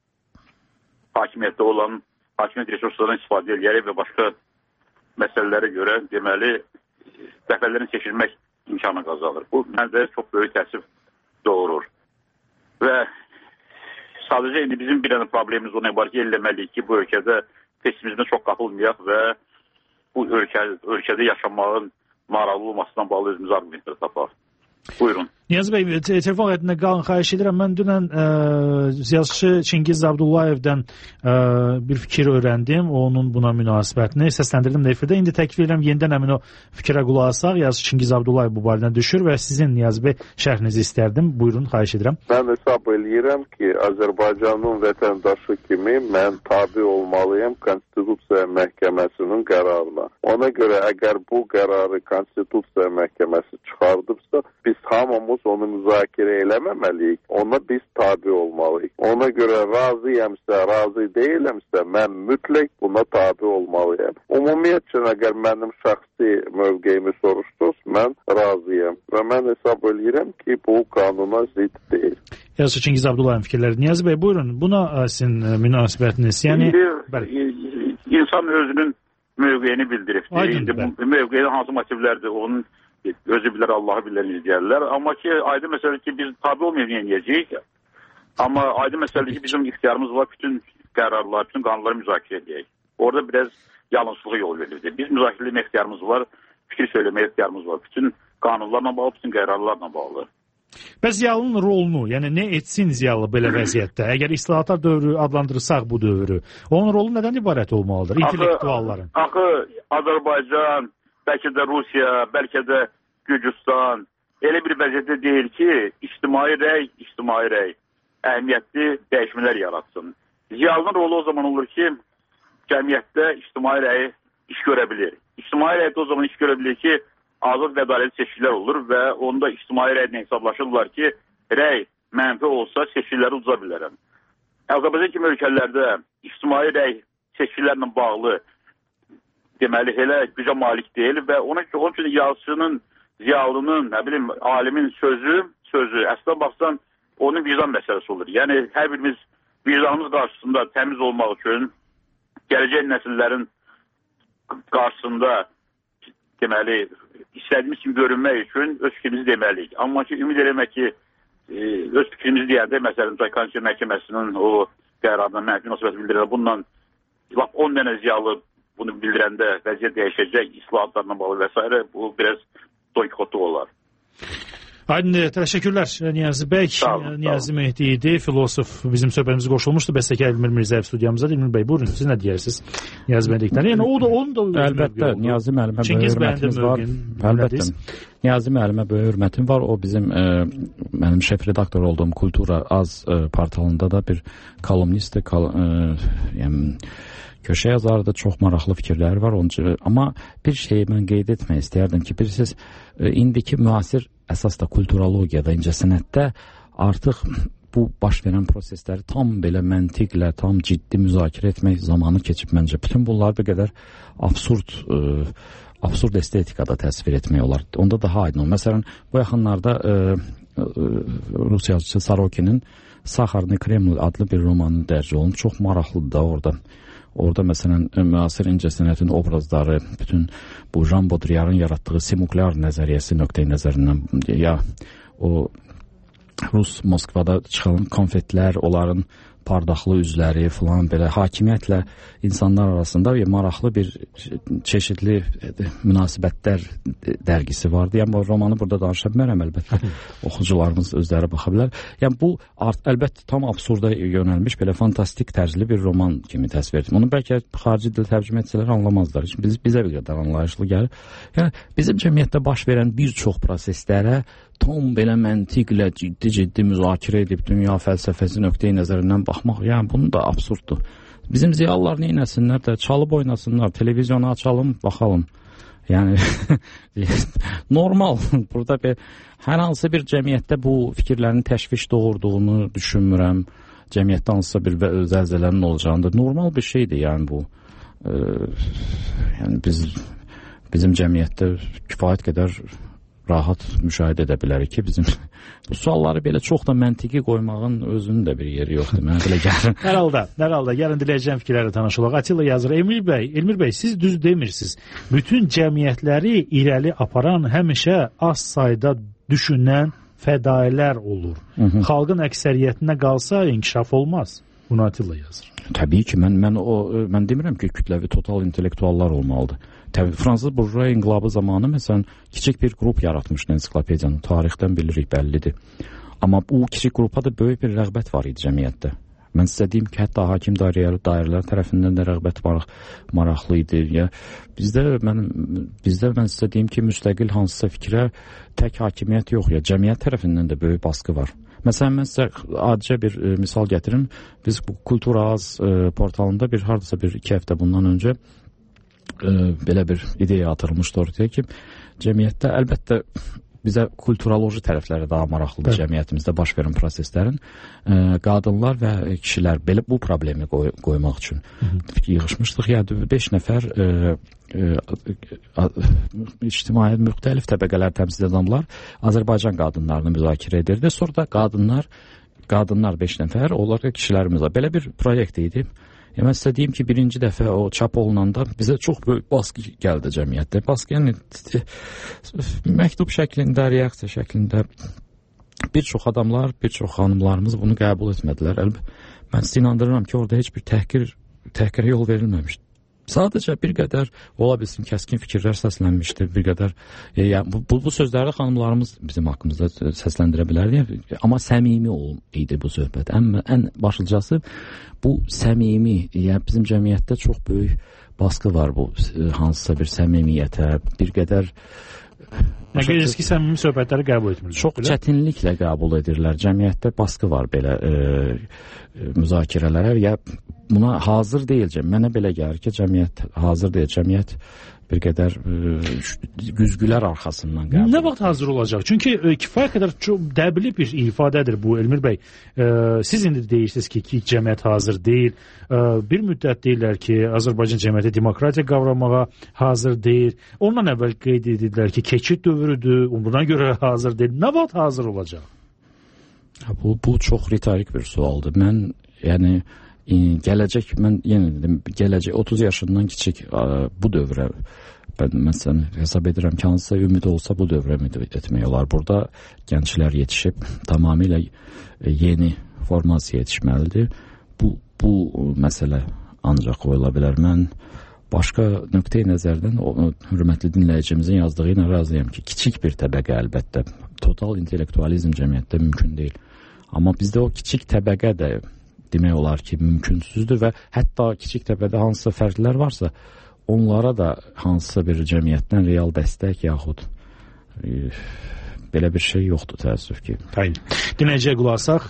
hakimiyyətdə olan hakimiyyət resurslarından istifadə edərək və başqa məsələlərə görə deməli dəfələrin seçilmək imkanı qazanır. Bu məndə çox böyük təəssüf doğurur. Və sadəcə indi bizim bir dənə problemimiz ona var ki, eləməliyik ki, bu ölkədə pesimizmə çox qapılmayaq və bu ölkə, ölkədə yaşamağın maraqlı olmasından bağlı özümüz argumentləri tapaq. Buyurun. Niyazi bəy, telefon xəttində qalın, xahiş edirəm. Mən dünən ə, yazıçı Çingiz Abdullayevdən ə, bir fikir öyrəndim, onun buna münasibətini səsləndirdim də efirdə. İndi təklif edirəm, yenidən həmin o fikrə qulaq asaq. Yazıçı Çingiz Abdullayev bu barədən düşür və sizin, Niyazi bəy, şərhinizi istərdim. Buyurun, xahiş edirəm. Mən hesab eləyirəm ki, Azərbaycanın vətəndaşı kimi mən tabi olmalıyım Konstitusiya Məhkəməsinin qərarına. Ona görə əgər bu qərarı Konstitusiya Məhkəməsi çıxardıbsa, biz hamımız onu müzakirə eləməməliyik. Ona biz tabi olmalıyıq. Ona görə razıyəmsə, razı deyiləmsə, mən mütləq buna tabi olmalıyım. Ümumiyyətcə, əgər mənim şəxsi mövqeyimi soruşdunuz, mən razıyam. Və mən hesab eləyirəm ki, bu qanuna zidd deyil. Yazıcı Çingiz Abdullayevin fikirləri. Niyazi bəy, buyurun, buna sizin münasibətiniz. Yəni, insan özünün mövqeyini bildirib. İndi bu mövqeydə hansı motivlərdir, onun özü bilər, Allahı bilər izləyərlər. Amma ki, aydın məsələdir ki, biz tabi olmayan yiyəcəyik. Amma aydın məsələdir ki, bizim ixtiyarımız var, bütün qərarlar, bütün qanunları müzakirə edək. Orada biraz yalançılığa yol verildi. Biz müzakirə etmə ixtiyarımız var, fikir söyləmə ixtiyarımız var. Bütün qanunlarla bağlı, bütün qərarlarla bağlı. Bəs ziyalının rolunu, yəni nə etsin ziyalı belə vəziyyətdə? Əgər islahatlar dövrü adlandırırsaq bu dövrü, onun rolu nədən ibarət olmalıdır? İntellektualların. Axı, Azərbaycan, bəlkə də Rusiya, bəlkə də Gürcüstan elə bir vəziyyətdə deyil ki, ictimai rəy, ictimai rəy əhəmiyyətli dəyişmələr yaratsın. Ziyalının rolu o zaman olur ki, cəmiyyətdə ictimai rəy iş görə bilir. İctimai rəydə o zaman iş görə bilir ki, azad və ədalətli seçkilər olur və onda ictimai rəylə hesablaşırlar ki, rəy mənfi olsa seçkiləri uza bilərəm. Azərbaycan kimi ölkələrdə ictimai rəy seçkilərlə bağlı deməli elə gücə malik deyil və onun üçün, onun üçün yazıçının, ziyalının, nə bilim, alimin sözü, sözü əslində baxsan onun vicdan məsələsi olur. Yəni hər birimiz vicdanımız qarşısında təmiz olmaq üçün, gələcək nəsillərin qarşısında deməli istədiyimiz kimi görünmək üçün öz fikrimizi deməliyik. Amma ki, ümid eləmək ki, e, öz fikrimizi deyəndə, məsələn, Konstitusiya Məhkəməsinin o qərarına mənfi münasibət bildirən, bununla on dənə ziyalı bunu bildirəndə vəziyyət dəyişəcək, islahatlarla bağlı və s. bu biraz doykotu olar. Aydın, təşəkkürlər Niyazi bəy. Niyazi Mehdi idi, filosof bizim söhbətimizə qoşulmuşdu. Bəstəkar Elmir Mirzəyev studiyamızda. Elmir bəy, buyurun, siz nə deyərsiniz Niyazi bəydikdən? Yəni o da onun da əlbəttə Niyazi müəllimə böyük hörmətimiz var. Əlbəttə. Niyazi müəllimə böyük hörmətim var. O bizim e, mənim şef redaktor olduğum Kultura Az e, portalında da bir kolumnist, kol, e, yəni köşə yazarı da çox maraqlı fikirləri var. Onun, amma bir şeyi mən qeyd etmək istəyərdim ki, bilirsiniz, indiki müasir əsas da kulturologiyada, incəsənətdə artıq bu baş verən prosesləri tam belə məntiqlə, tam ciddi müzakirə etmək zamanı keçib məncə. Bütün bunlar bir qədər absurd, e, absurd estetikada təsvir etmək olar. Onda daha aydın olur. Məsələn, bu yaxınlarda e, e, Rus yazıcısı Sarokinin Saxarni Kreml adlı bir romanı dərc olunub. Çox maraqlıdır da orada. Orada məsələn müasir incəsənətin obrazları, bütün bu Jean Baudrillard'ın yaratdığı simuklar nəzəriyyəsi nöqteyi nəzərindən ya o Rus Moskvada çıxan konfetlər, onların pardaqlı üzləri falan belə hakimiyyətlə insanlar arasında bir maraqlı bir çeşidli münasibətlər dərgisi vardı. Yəni bu romanı burada danışa bilmərəm əlbəttə. Oxucularımız özləri baxa bilər. Yəni bu art, əlbəttə tam absurda yönəlmiş belə fantastik tərzli bir roman kimi təsvir etdim. Onu bəlkə xarici dil tərcümə etsələr anlamazlar. Biz bizə bir qədər anlayışlı gəlir. Yəni bizim cəmiyyətdə baş verən bir çox proseslərə tam belə məntiqlə ciddi-ciddi müzakirə edib dünya fəlsəfəsi nöqteyi nəzərindən baxmaq, yəni bunu da absurddur. Bizim ziyalılar neynəsinlər də, çalıb oynasınlar, televizyonu açalım, baxalım. Yəni normal, burada bir, hər hansı bir cəmiyyətdə bu fikirlərin təşviş doğurduğunu düşünmürəm. Cəmiyyətdə hansısa bir zəlzələnin olacağında normal bir şeydir, yəni bu. E, yəni biz bizim cəmiyyətdə kifayət qədər rahat müşahidə edə bilərik ki, bizim bu sualları belə çox da məntiqi qoymağın özünün də bir yeri yoxdur. Mənə belə gəlir. Hər halda, hər halda gəlin diləyəcəyim fikirlərlə tanışılaq. Atilla yazır, Emil bəy, Elmir bəy, siz düz demirsiniz. Bütün cəmiyyətləri irəli aparan həmişə az sayda düşünən fədailər olur. Hı -hı. Xalqın əksəriyyətinə qalsa inkişaf olmaz. Bunu Atilla yazır. Təbii ki, mən mən o mən demirəm ki, kütləvi total intellektuallar olmalıdır. Təbii Fransız burjuva inqilabı zamanı məsələn kiçik bir qrup yaratmışdı ensiklopediyanı. Tarixdən bilirik, bəllidir. Amma bu kiçik qrupa da böyük bir rəğbət var idi cəmiyyətdə. Mən sizə deyim ki, hətta hakim dairələri, dairələr tərəfindən də rəğbət maraq, maraqlı idi. Ya bizdə mən bizdə mən sizə deyim ki, müstəqil hansısa fikrə tək hakimiyyət yox, ya cəmiyyət tərəfindən də böyük baskı var. Məsələn, mən sizə adicə bir e, misal gətirim. Biz bu Kultura Az e, portalında bir hardasa bir iki həftə bundan öncə e, belə bir ideya atılmışdı ortaya ki, cəmiyyətdə əlbəttə bizə kulturoloji tərəfləri daha maraqlıdır, evet. Cəmiyyətimizdə baş verən proseslərin e, qadınlar və kişilər belə bu problemi qoy, qoymaq üçün Hı -hı. yığışmışdıq. Yəni beş nəfər e, e, ictimai müxtəlif təbəqələr təmsil edənlər Azərbaycan qadınlarını müzakirə edirdi. Sonra da qadınlar qadınlar beş nəfər, onlar da kişilərimiz var. Belə bir proyekt idi. Yəni mən sizə deyim ki, birinci dəfə o çap olunanda bizə çox böyük baskı gəldi cəmiyyətdə. Baskı yəni məktub şəklində, reaksiya şəklində bir çox adamlar, bir çox xanımlarımız bunu qəbul etmədilər. Mən sizə inandırıram ki, orada heç bir təhqir, təhqirə yol verilməmişdi. Sadəcə bir qədər ola bilsin kəskin fikirlər səslənmişdir, bir qədər e, yəni, bu, bu, bu sözləri xanımlarımız bizim haqqımızda səsləndirə bilərdi, amma səmimi ol, idi bu söhbət. Ən, ən başlıcası bu səmimi, yəni bizim cəmiyyətdə çox böyük baskı var bu hansısa bir səmimiyyətə, bir qədər Nə qeyrəz ki, səmimi söhbətləri qəbul etmirlər. Çox belə? Çətinliklə qəbul edirlər. Cəmiyyətdə baskı var belə e, e, müzakirələrə. Ya buna hazır deyil. Mənə belə gəlir ki, cəmiyyət hazır deyil. Cəmiyyət bir qədər e, güzgülər arxasından qəbul. Nə vaxt hazır olacaq? Çünki e, kifayət qədər çox dəbli bir ifadədir bu, Elmir bəy. E, siz indi deyirsiniz ki, ki, cəmiyyət hazır deyil. E, bir müddət deyirlər ki, Azərbaycan cəmiyyəti demokratiya qavramağa hazır deyil. Ondan əvvəl qeyd edildilər ki, keçid dövrüdür, buna görə hazır deyil. Nə vaxt hazır olacaq? Bu, bu çox ritorik bir sualdır. Mən, yəni, gələcək, mən yenə dedim, gələcək otuz yaşından kiçik bu dövrə, mən məsələn hesab edirəm ki, hansısa ümid olsa bu dövrə ümid etmək olar. Burada gənclər yetişib, tamamilə yeni formasiya yetişməlidir. Bu, bu məsələ ancaq qoyula bilər. Mən başqa nöqteyi nəzərdən o, hörmətli dinləyicimizin yazdığı ilə razıyam ki, kiçik bir təbəqə əlbəttə, total intellektualizm cəmiyyətdə mümkün deyil. Amma bizdə o kiçik təbəqə də demək olar ki, mümkünsüzdür və hətta kiçik təbəqədə hansısa fərqlər varsa, onlara da hansısa bir cəmiyyətdən real dəstək yaxud e, belə bir şey yoxdur, təəssüf ki. Hayır. Dinləyiciyə qulaq asaq,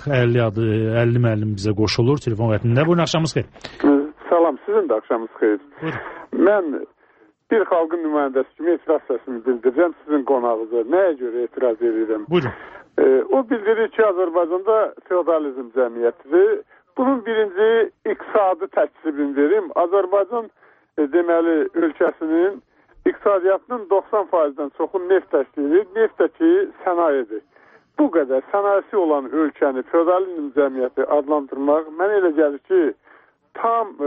əlli müəllim bizə qoşulur telefon xəttində. Buyurun, axşamınız xeyir. Salam, sizin də axşamınız xeyir. Buyurun. Mən bir xalqın nümayəndəsi kimi etiraz səsini bildirəcəm sizin qonağınıza. Nəyə görə etiraz edirəm? Buyurun. E, o bildirir ki, Azərbaycanda feodalizm cəmiyyətidir. Bunun birinci iqtisadi təksibini verim. Azərbaycan e, deməli ölkəsinin iqtisadiyyatının doxsan faizdən çoxu neft təşkil edir. Neftdəki sənayedir. Bu qədər sənayesi olan ölkəni feodalizm cəmiyyəti adlandırmaq mənə elə gəlir ki, tam e,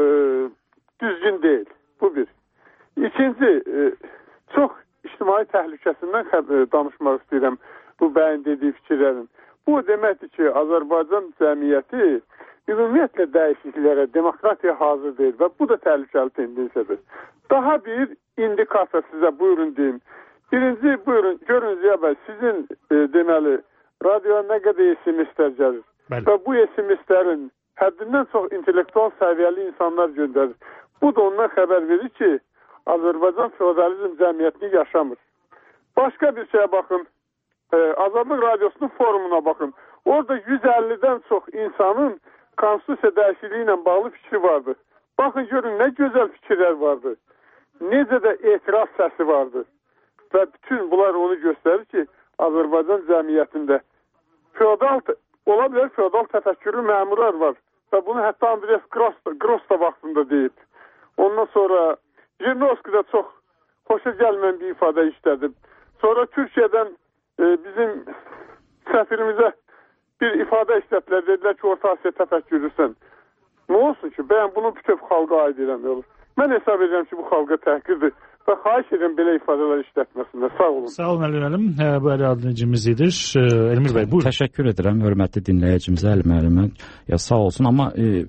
düzgün deyil. Bu bir. İkinci, e, çox ictimai təhlükəsindən e, danışmaq istəyirəm bu bəyin dediyi fikirlərin. Bu deməkdir ki, Azərbaycan cəmiyyəti ümumiyyətlə dəyişikliklərə, demokratiya hazır deyil və bu da təhlükəli tendensiyadır. Daha bir indikator sizə buyurun deyim. Birinci, buyurun, görün Ziya bəy, sizin e, deməli, radioya nə qədər S M S-lər gəlir. Bəli. Və bu S M S-lərin həddindən çox intellektual səviyyəli insanlar göndərir. Bu da ondan xəbər verir ki, Azərbaycan feodalizm cəmiyyətini yaşamır. Başqa bir şeye bakın, e, Azadlıq Radyosu'nun forumuna bakın. Orada yüz əllidən çox insanın konstitusiya dəyişikliyi ilə bağlı fikri vardı. Baxın görün nə gözəl fikirlər vardı. Necə də etiraz səsi vardı. Və bütün bunlar onu göstərir ki, Azərbaycan cəmiyyətində feodal, ola bilər feodal təfəkkürlü məmurlar var. Və bunu hətta Andreas Gross da vaxtında deyib. Ondan sonra Jirinovski'də çox xoşa gəlməyən bir ifadə işlədim. Sonra Türkiyədən e, bizim səfirimizə bir ifadə işlətdilər, dedilər ki, Orta Asiya təfəkkürlüsən. Nə olsun ki, bəyən bunu bütöv xalqa aid edən olur. Mən hesab edirəm ki, bu xalqa təhqirdir və xahiş edirəm belə ifadələr işlətməsinlər. Sağ olun. Sağ olun Əli müəllim. Bu Əli dinləyicimiz idir. Elmir bəy, buyurun. Təşəkkür edirəm hörmətli dinləyicimizə, Əli müəllimə. Ya sağ olsun, amma e,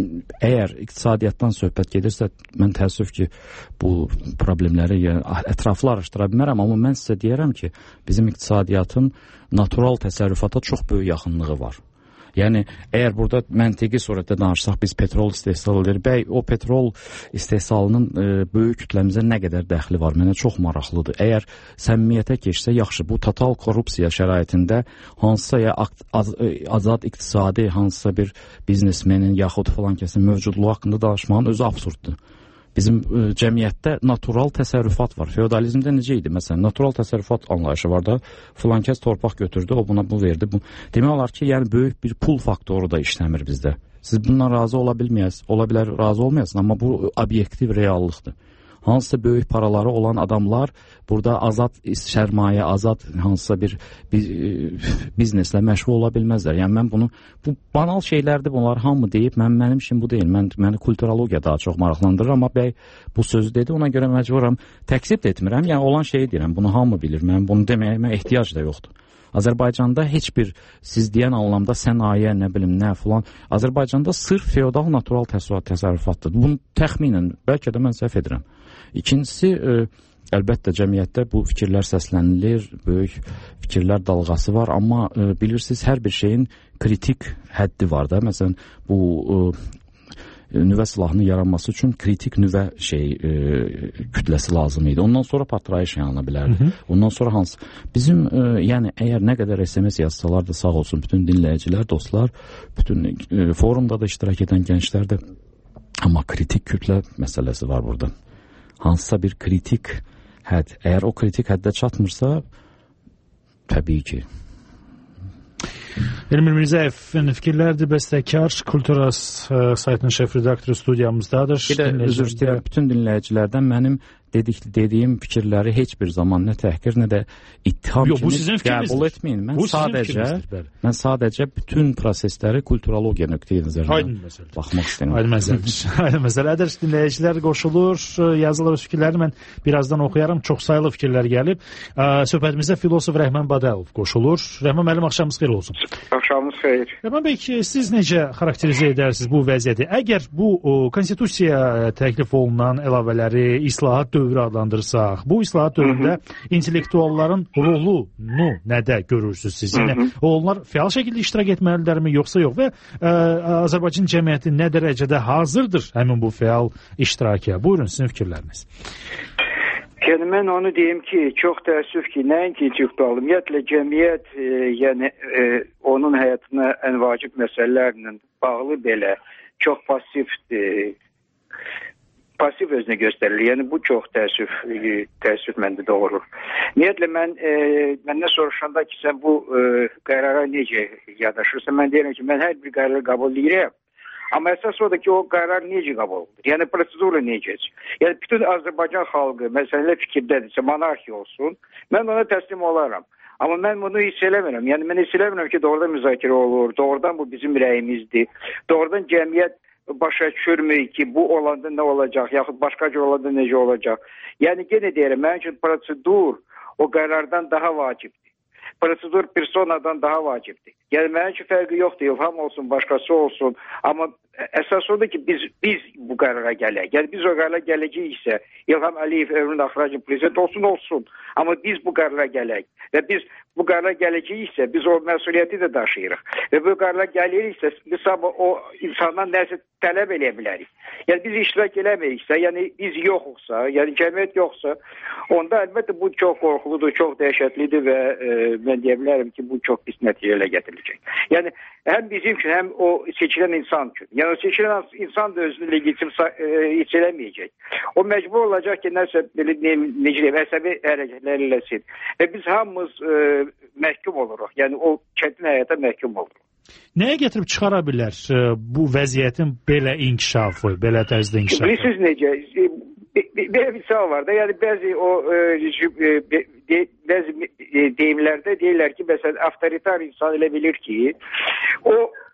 əgər iqtisadiyyatdan söhbət gedirsə, mən təəssüf ki, bu problemləri yəni, ətraflı araşdıra bilmərəm, amma mən sizə deyərəm ki, bizim iqtisadiyyatın natural təsərrüfata çox böyük yaxınlığı var. Yəni, əgər burada məntiqi surətdə danışsaq, biz petrol istehsal edirik. Bəy, o petrol istehsalının e, böyük kütləmizə nə qədər dəxli var? Mənə çox maraqlıdır. Əgər səmimiyyətə keçsə, yaxşı, bu total korrupsiya şəraitində hansısa ya az, azad iqtisadi, hansısa bir biznesmenin yaxud filan kəsin mövcudluğu haqqında danışmağın özü absurddur. Bizim ə, cəmiyyətdə natural təsərrüfat var. Feodalizmdə necə idi? Məsələn, natural təsərrüfat anlayışı var da, filan kəs torpaq götürdü, o buna bu verdi. Bu. Demək olar ki, yəni böyük bir pul faktoru da işləmir bizdə. Siz bundan razı ola bilməyəsiniz, ola bilər razı olmayasınız, amma bu obyektiv reallıqdır. hansısa böyük paraları olan adamlar burada azad sərmayə, azad hansısa bir, bir bizneslə məşğul ola bilməzlər. Yəni mən bunu, bu banal şeylərdir, bunlar hamı deyib, mən mənim işim bu deyil. Mən məni kulturologiya daha çox maraqlandırır, amma bəy bu sözü dedi, ona görə məcburam təksib də etmirəm. Yəni olan şeyi deyirəm, bunu hamı bilir. Mən bunu deməyimə ehtiyac da yoxdur. Azərbaycanda heç bir siz deyən anlamda sənaye, nə bilim, nə filan. Azərbaycanda sırf feodal natural təsərrüfatdır. Bunu təxminən, bəlkə də mən səhv edirəm. İkincisi, e, əlbəttə cəmiyyətdə bu fikirlər səslənilir, böyük fikirlər dalğası var, amma e, bilirsiniz, hər bir şeyin kritik həddi var da. Məsələn, bu e, nüvə silahının yaranması üçün kritik nüvə şey e, kütləsi lazım idi. Ondan sonra partlayış yarana bilərdi. Hı -hı. Ondan sonra hansı bizim e, yəni əgər nə qədər S M S yazsalar da sağ olsun bütün dinləyicilər, dostlar, bütün e, forumda da iştirak edən gənclər də, amma kritik kütlə məsələsi var burada. Hansısa bir kritik hədd, əgər o kritik həddə çatmırsa, təbii ki Elmir Mirzəyevin fikirlərdir, bəstəkar, Kultura saytının şef redaktoru studiyamızdadır. Bir də üzr istəyirəm bütün dinləyicilərdən, mənim dedik, dediyim fikirləri heç bir zaman nə təhqir, nə də ittiham Yo, bu kimi qəbul etməyin. Mən bu sadəcə mən sadəcə bütün prosesləri kulturologiya nöqteyi nəzərindən baxmaq istəyirəm. Aydın məsələdir. Aydın məsələdir. Dinləyicilər qoşulur, yazılar öz fikirləri mən birazdan oxuyaram. Çox sayılı fikirlər gəlib. Söhbətimizdə filosof Rəhman Badəlov qoşulur. Rəhman müəllim, axşamınız xeyir olsun. Axşamınız xeyir. Rəhman bəy, siz necə xarakterizə edərsiniz bu vəziyyəti? Əgər bu o, konstitusiya təklif olunan əlavələri islahat dövrü adlandırsaq, bu islahat dövründə Hı -hı. intellektualların rolunu nədə görürsünüz siz? Yəni, Hı -hı. onlar fəal şəkildə iştirak etməlidirmi, yoxsa yox? Və ə, Azərbaycan cəmiyyəti nə dərəcədə hazırdır həmin bu fəal iştiraka? Buyurun, sizin fikirləriniz. Yəni, mən onu deyim ki, çox təəssüf ki, nəinki intellektual, ümumiyyətlə cəmiyyət, e, yəni e, onun həyatına ən vacib məsələlərlə bağlı belə çox pasiv e, pasiv özünü göstərir. Yəni bu çox təəssüf, təəssüf məndə doğurur. Ümumiyyətlə mən e, məndən soruşanda ki, sən bu e, qərara necə yadaşırsan, mən deyirəm ki, mən hər bir qərarı qəbul edirəm. Amma əsas odur ki, o qərar necə qəbul edilir? Yəni proseduru necədir? Yəni bütün Azərbaycan xalqı məsələlə fikirdədirsə, monarxiya olsun, mən ona təslim olaram. Amma mən bunu hiss eləmirəm. Yəni mən hiss eləmirəm ki, doğrudan müzakirə olur, doğrudan bu bizim rəyimizdir, doğrudan cəmiyyət başa düşürmür ki, bu olanda nə olacaq, yaxud başqa cür olanda necə olacaq. Yəni, yenə deyirəm, mənim üçün prosedur o qərardan daha vacibdir. Prosedur personadan daha vacibdir. Yəni, mənim üçün fərqi yoxdur, İlham olsun, başqası olsun. Amma əsas odur ki, biz biz bu qərara gələk. Yəni, biz o qərara gələcəyiksə, İlham Əliyev ömrün axıracı prezident olsun, olsun. Amma biz bu qərara gələk. Və biz bu qərara gələcəyiksə, biz o məsuliyyəti də daşıyırıq. Və bu qərara gəliriksə, biz o insandan nəsə tələb eləyə bilərik. Yəni, biz iştirak eləməyiksə, yəni biz yoxuqsa, yəni cəmiyyət yoxsa, onda əlbəttə bu çox qorxuludur, çox dəhşətlidir və e, mən deyə bilərəm ki, bu çox pis nəticələ gətiriləcək. Yəni, həm bizim üçün, həm o seçilən insan üçün. Yəni, o seçilən insan da özünü legitim e, hiss eləməyəcək. O məcbur olacaq ki, nəsə, belə, ne, necə deyəm, əsəbi hərəkətlər eləsin. Və biz hamımız e, məhkum oluruq. Yəni, o çətin həyata məhkum oluruq. Nəyə gətirib çıxara bilər e, bu vəziyyətin belə inkişafı, belə tərzdə inkişafı? Bilirsiniz necə? Belə bir sual var da, yəni bəzi o e, de, bəzi deyimlərdə deyirlər ki, məsələn, avtoritar insan elə bilir ki, o,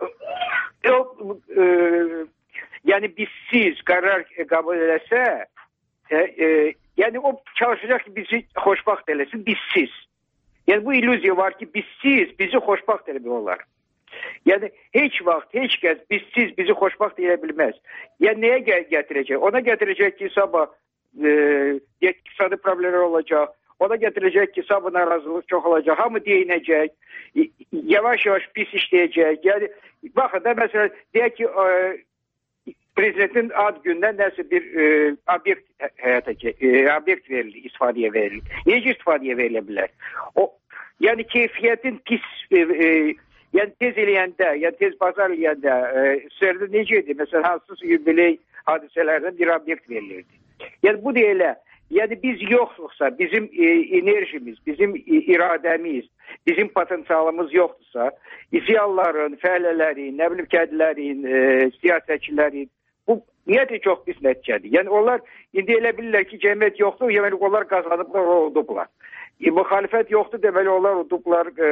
o e, yəni bizsiz qərar qəbul eləsə, e, e, yəni o çalışacaq ki, bizi xoşbaxt eləsin, bizsiz. Yəni bu illüziya var ki, bizsiz bizi xoşbaxt elə olar. Yəni heç vaxt, heç kəs bizsiz bizi xoşbaxt elə bilməz. Yəni nəyə gətirəcək? Ona gətirəcək ki, sabah e, iqtisadi problemlər olacaq. Ona gətirəcək ki, sabah narazılıq çox olacaq. Hamı deyinəcək. Yavaş-yavaş pis işləyəcək. Yəni baxın da məsələn deyək ki, e, prezidentin ad gündən nəsə bir e, obyekt həyata e, obyekt verilir, istifadəyə verilir. Necə istifadəyə verilə bilər? O, yəni keyfiyyətin pis e, e, yəni tez eləyəndə, yəni tez bazar eləyəndə e, sırrı necə idi? Məsələn, hansısa yubiley hadisələrdən bir obyekt verilirdi. Yəni bu da elə. Yəni biz yoxsuqsa, bizim e, enerjimiz, bizim e, iradəmiz, bizim potensialımız yoxdursa, ziyalıların, fəhlələrin, nə bilim kədilərin, e, siyasətçilərin Bu ümumiyyətlə çox pis nəticədir. Yəni onlar indi elə bilirlər ki, cəmiyyət yoxdur, yəni onlar qazanıblar, udublar. E, müxalifət yoxdur, deməli onlar udublar. E,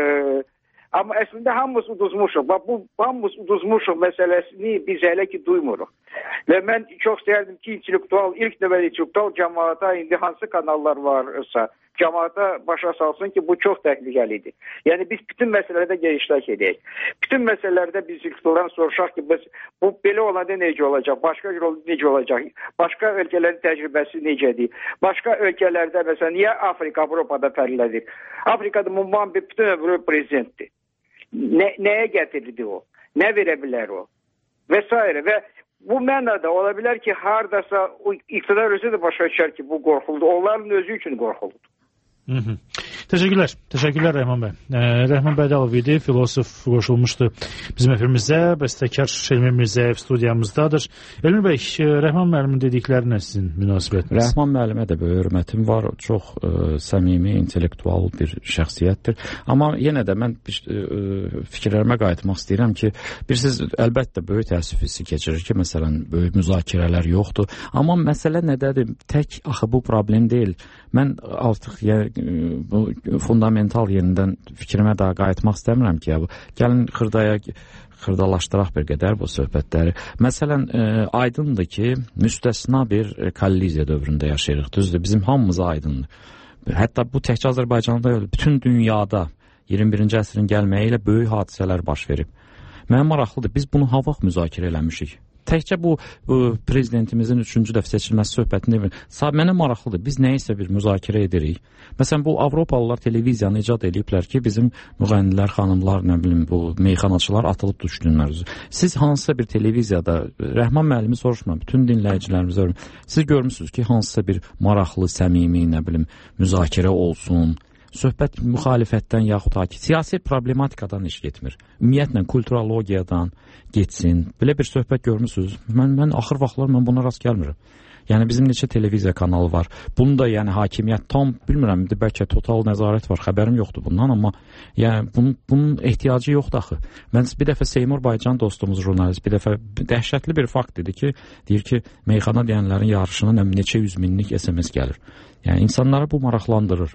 amma əslində hamımız uduzmuşuq. Bax, bu hamımız uduzmuşuq məsələsini biz hələ ki duymuruq. Və mən çox istərdim ki, intellektual, ilk növbədə intellektual cəmaata indi hansı kanallar varsa, cəmaata başa salsın ki, bu çox təhlükəlidir. Yəni biz bütün məsələlərdə gəlişlər edək. Bütün məsələlərdə biz intellektualdan soruşaq ki, biz, bu belə olanda necə olacaq, başqa necə olacaq, başqa ölkələrin təcrübəsi necədir, başqa ölkələrdə məsələn, niyə Afrika, Avropada fərqlədir? Afrikada Mumbambi bütün ömrü prezidentdir. Nə, nəyə gətirirdi o? Nə verə bilər o? Və s. Və bu mənada ola bilər ki, haradasa o iqtidar özü də başa düşər ki, bu qorxuludur. Onların özü üçün qorxuludur. Hı -hı. Təşəkkürlər. Təşəkkürlər Rəhman bəy. E, Rəhman Bəydəlov idi, filosof qoşulmuşdu bizim efirimizə. Bəstəkar Elmir Mirzəyev studiyamızdadır. Elmir bəy, Rəhman müəllimin dediklərinə sizin münasibətiniz? Rəhman müəllimə də böyük hörmətim var. Çox ə, səmimi, intellektual bir şəxsiyyətdir. Amma yenə də mən bir, ə, fikirlərimə qayıtmaq istəyirəm ki, bilirsiniz, əlbəttə böyük təəssüf hissi keçirir ki, məsələn, böyük müzakirələr yoxdur. Amma məsələ nədədir? Tək axı bu problem deyil. Mən artıq yəni, bu fundamental yenidən fikrimə daha qayıtmaq istəmirəm ki, ya, bu, gəlin xırdaya xırdalaşdıraq bir qədər bu söhbətləri. Məsələn, e, aydındır ki, müstəsna bir e, kolliziya dövründə yaşayırıq. Düzdür, bizim hamımıza aydındır. Hətta bu təkcə Azərbaycanda yox, bütün dünyada iyirmi birinci əsrin gəlməyi ilə böyük hadisələr baş verib. Mənə maraqlıdır, biz bunu ha vaxt müzakirə eləmişik. Təkcə bu, bu prezidentimizin üçüncü dəfə seçilməsi söhbətini mənə maraqlıdır. Biz nəyisə bir müzakirə edirik. Məsələn, bu Avropalılar televiziyanı icad ediblər ki, bizim müğənnilər, xanımlar, nə bilim, bu meyxanaçılar atılıb düşdünlər. Siz hansısa bir televiziyada, Rəhman müəllimi soruşma, bütün dinləyicilərimizə, siz görmüsünüz ki, hansısa bir maraqlı, səmimi, nə bilim, müzakirə olsun. Söhbət müxalifətdən yaxud da ki, siyasi problematikadan iş getmir. Ümumiyyətlə, kulturologiyadan getsin. Belə bir söhbət görmüsünüz. Mən, mən axır vaxtlar mən buna rast gəlmirəm. Yəni, bizim neçə televiziya kanalı var. Bunu da, yəni, hakimiyyət tam, bilmirəm, bəlkə total nəzarət var, xəbərim yoxdur bundan, amma yəni, bunun, bunun ehtiyacı yoxdur axı. Mən bir dəfə Seymur Baycan dostumuz, jurnalist, bir dəfə dəhşətli bir fakt dedi ki, deyir ki, meyxana deyənlərin yarışına neçə yüz minlik S M S gəlir. Yəni, insanları bu maraqlandırır.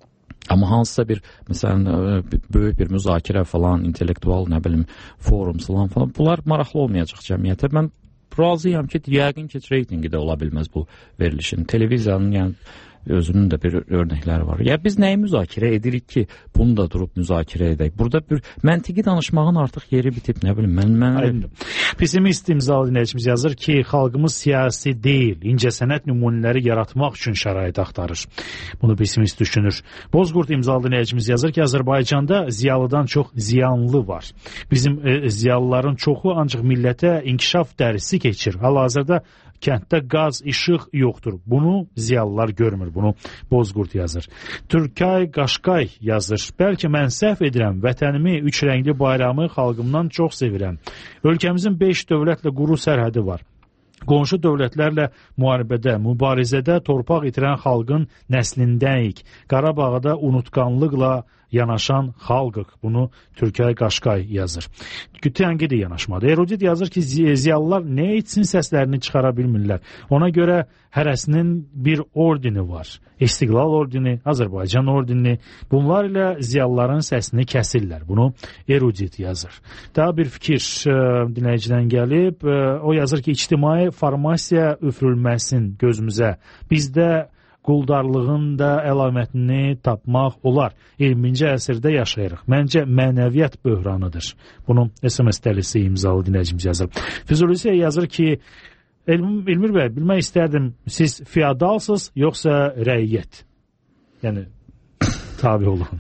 Amma hansısa bir, məsələn, böyük bir müzakirə falan, intellektual, nə bilim, forum falan falan, bunlar maraqlı olmayacaq cəmiyyətə. Mən razıyam ki, yəqin ki, reytingi də ola bilməz bu verilişin. Televiziyanın, yəni, özünün də bir örnəkləri var. Ya biz nəyi müzakirə edirik ki, bunu da durub müzakirə edək? Burada bir məntiqi danışmağın artıq yeri bitib, nə bilim, mən... mən... Pessimist imzalı dinləyicimiz yazır ki, xalqımız siyasi deyil, incəsənət nümunələri yaratmaq üçün şərait axtarır. Bunu pessimist düşünür. Bozqurt imzalı dinləyicimiz yazır ki, Azərbaycanda ziyalıdan çox ziyanlı var. Bizim e, ziyalıların çoxu ancaq millətə inkişaf dərsi keçir. Hal-hazırda kənddə qaz, işıq yoxdur. Bunu ziyalılar görmür. Bunu Bozqurt yazır. Türkay Qaşqay yazır. Bəlkə mən səhv edirəm. Vətənimi, üç rəngli bayrağımı xalqımdan çox sevirəm. Ölkəmizin beş dövlətlə quru sərhədi var. Qonşu dövlətlərlə müharibədə, mübarizədə torpaq itirən xalqın nəslindəyik. Qarabağda unutqanlıqla yanaşan xalqıq. Bunu Türkay Qaşqay yazır. Tənqidi yanaşmadır. Erudit yazır ki, ziyalılar nə etsin səslərini çıxara bilmirlər. Ona görə hərəsinin bir ordini var. İstiqlal ordini, Azərbaycan ordini. Bunlar ilə ziyalıların səsini kəsirlər. Bunu erudit yazır. Daha bir fikir e, dinləyicidən gəlib. E, o yazır ki, ictimai farmasiya üfürülməsin gözümüzə. Bizdə quldarlığın da əlamətini tapmaq olar. iyirminci əsrdə yaşayırıq. Məncə mənəviyyat böhranıdır. Bunu S M S dəlisi imzalı dinləyicimiz yazır. Füzulisi yazır ki, Elmir bəy, bilmək istərdim, siz feodalsınız, yoxsa rəiyyət? Yəni, tabi olun.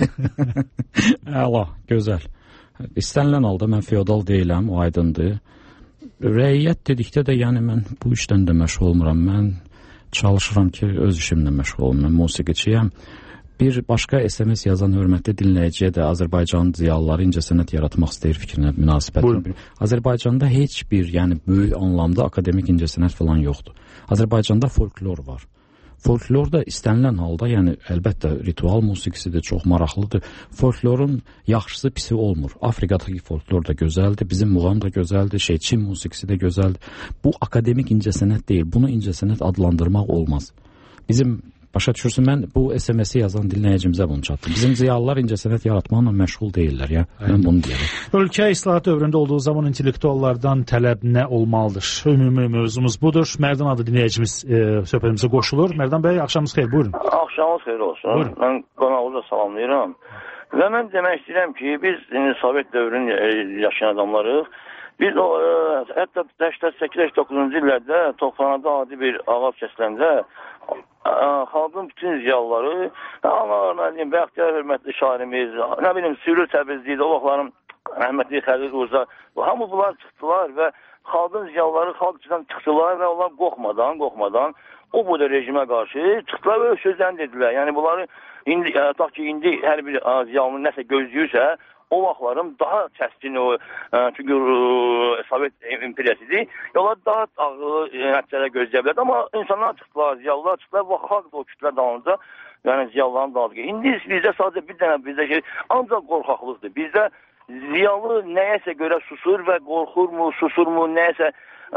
Əla, gözəl. İstənilən halda mən feodal deyiləm, o aydındır. Rəiyyət dedikdə də, yəni mən bu işdən də məşğul olmuram. Mən çalışıram ki, öz işimlə məşğul olum. Mən musiqiçiyəm. Bir başqa S M S yazan hörmətli dinləyiciyə də Azərbaycan ziyalıları incəsənət yaratmaq istəyir fikrinə münasibət. Azərbaycanda heç bir, yəni böyük anlamda akademik incəsənət falan yoxdur. Azərbaycanda folklor var. folklor da istənilən halda, yəni əlbəttə ritual musiqisi də çox maraqlıdır. Folklorun yaxşısı pisi olmur. Afrikadakı folklor da gözəldir, bizim muğam da gözəldir, şey Çin musiqisi də gözəldir. Bu akademik incəsənət deyil. Bunu incəsənət adlandırmaq olmaz. Bizim başa düşürsün, mən bu S M S-i yazan dinləyicimizə bunu çatdım. Bizim ziyalılar incəsənət yaratmaqla məşğul deyirlər ya. Mən bunu deyirəm. Ölkə islahat dövründə olduğu zaman intellektuallardan tələb nə olmalıdır? Ümumi mövzumuz budur. Mərdan adlı dinləyicimiz e, söhbətimizə qoşulur. Mərdan bəy, axşamınız xeyir, buyurun. Axşamınız xeyir olsun. Buyurun. Mən qonağınıza salamlayıram. Və mən demək istəyirəm ki, biz Sovet dövrünün yaşayan adamlarıq. Biz o, e, hətta səksən səkkiz doqquzuncu illərdə Toxtanada adi bir ağac kəsiləndə xalqın bütün ziyalıları, müəllim, Bəxtiyar hörmətli şairimiz, nə bilim, Sürür Təbrizliydi, o vaxtların rəhmətli Xəlil Urza, hamı bunlar çıxdılar və xalqın ziyalıları xalq içindən çıxdılar və onlar qorxmadan, qorxmadan o bu da rejimə qarşı çıxdılar və sözlərini dedilər. Yəni bunları, indi, tutaq ki, indi hər bir ziyalının nəsə gözləyirsə, o vaxtların daha kəskin o, çünki Sovet imperiyasıdır, onlar daha ağır nəticələr gözləyə bilər. Amma insanlar çıxdılar, ziyalılar çıxdılar və xalq da o kütlər dalınca, yəni ziyalıların dalınca. İndi bizdə sadəcə bir dənə bizdə şey, ancaq qorxaqlıqdır. Bizdə ziyalı nəyəsə görə susur və qorxurmu, susurmu, nəyəsə.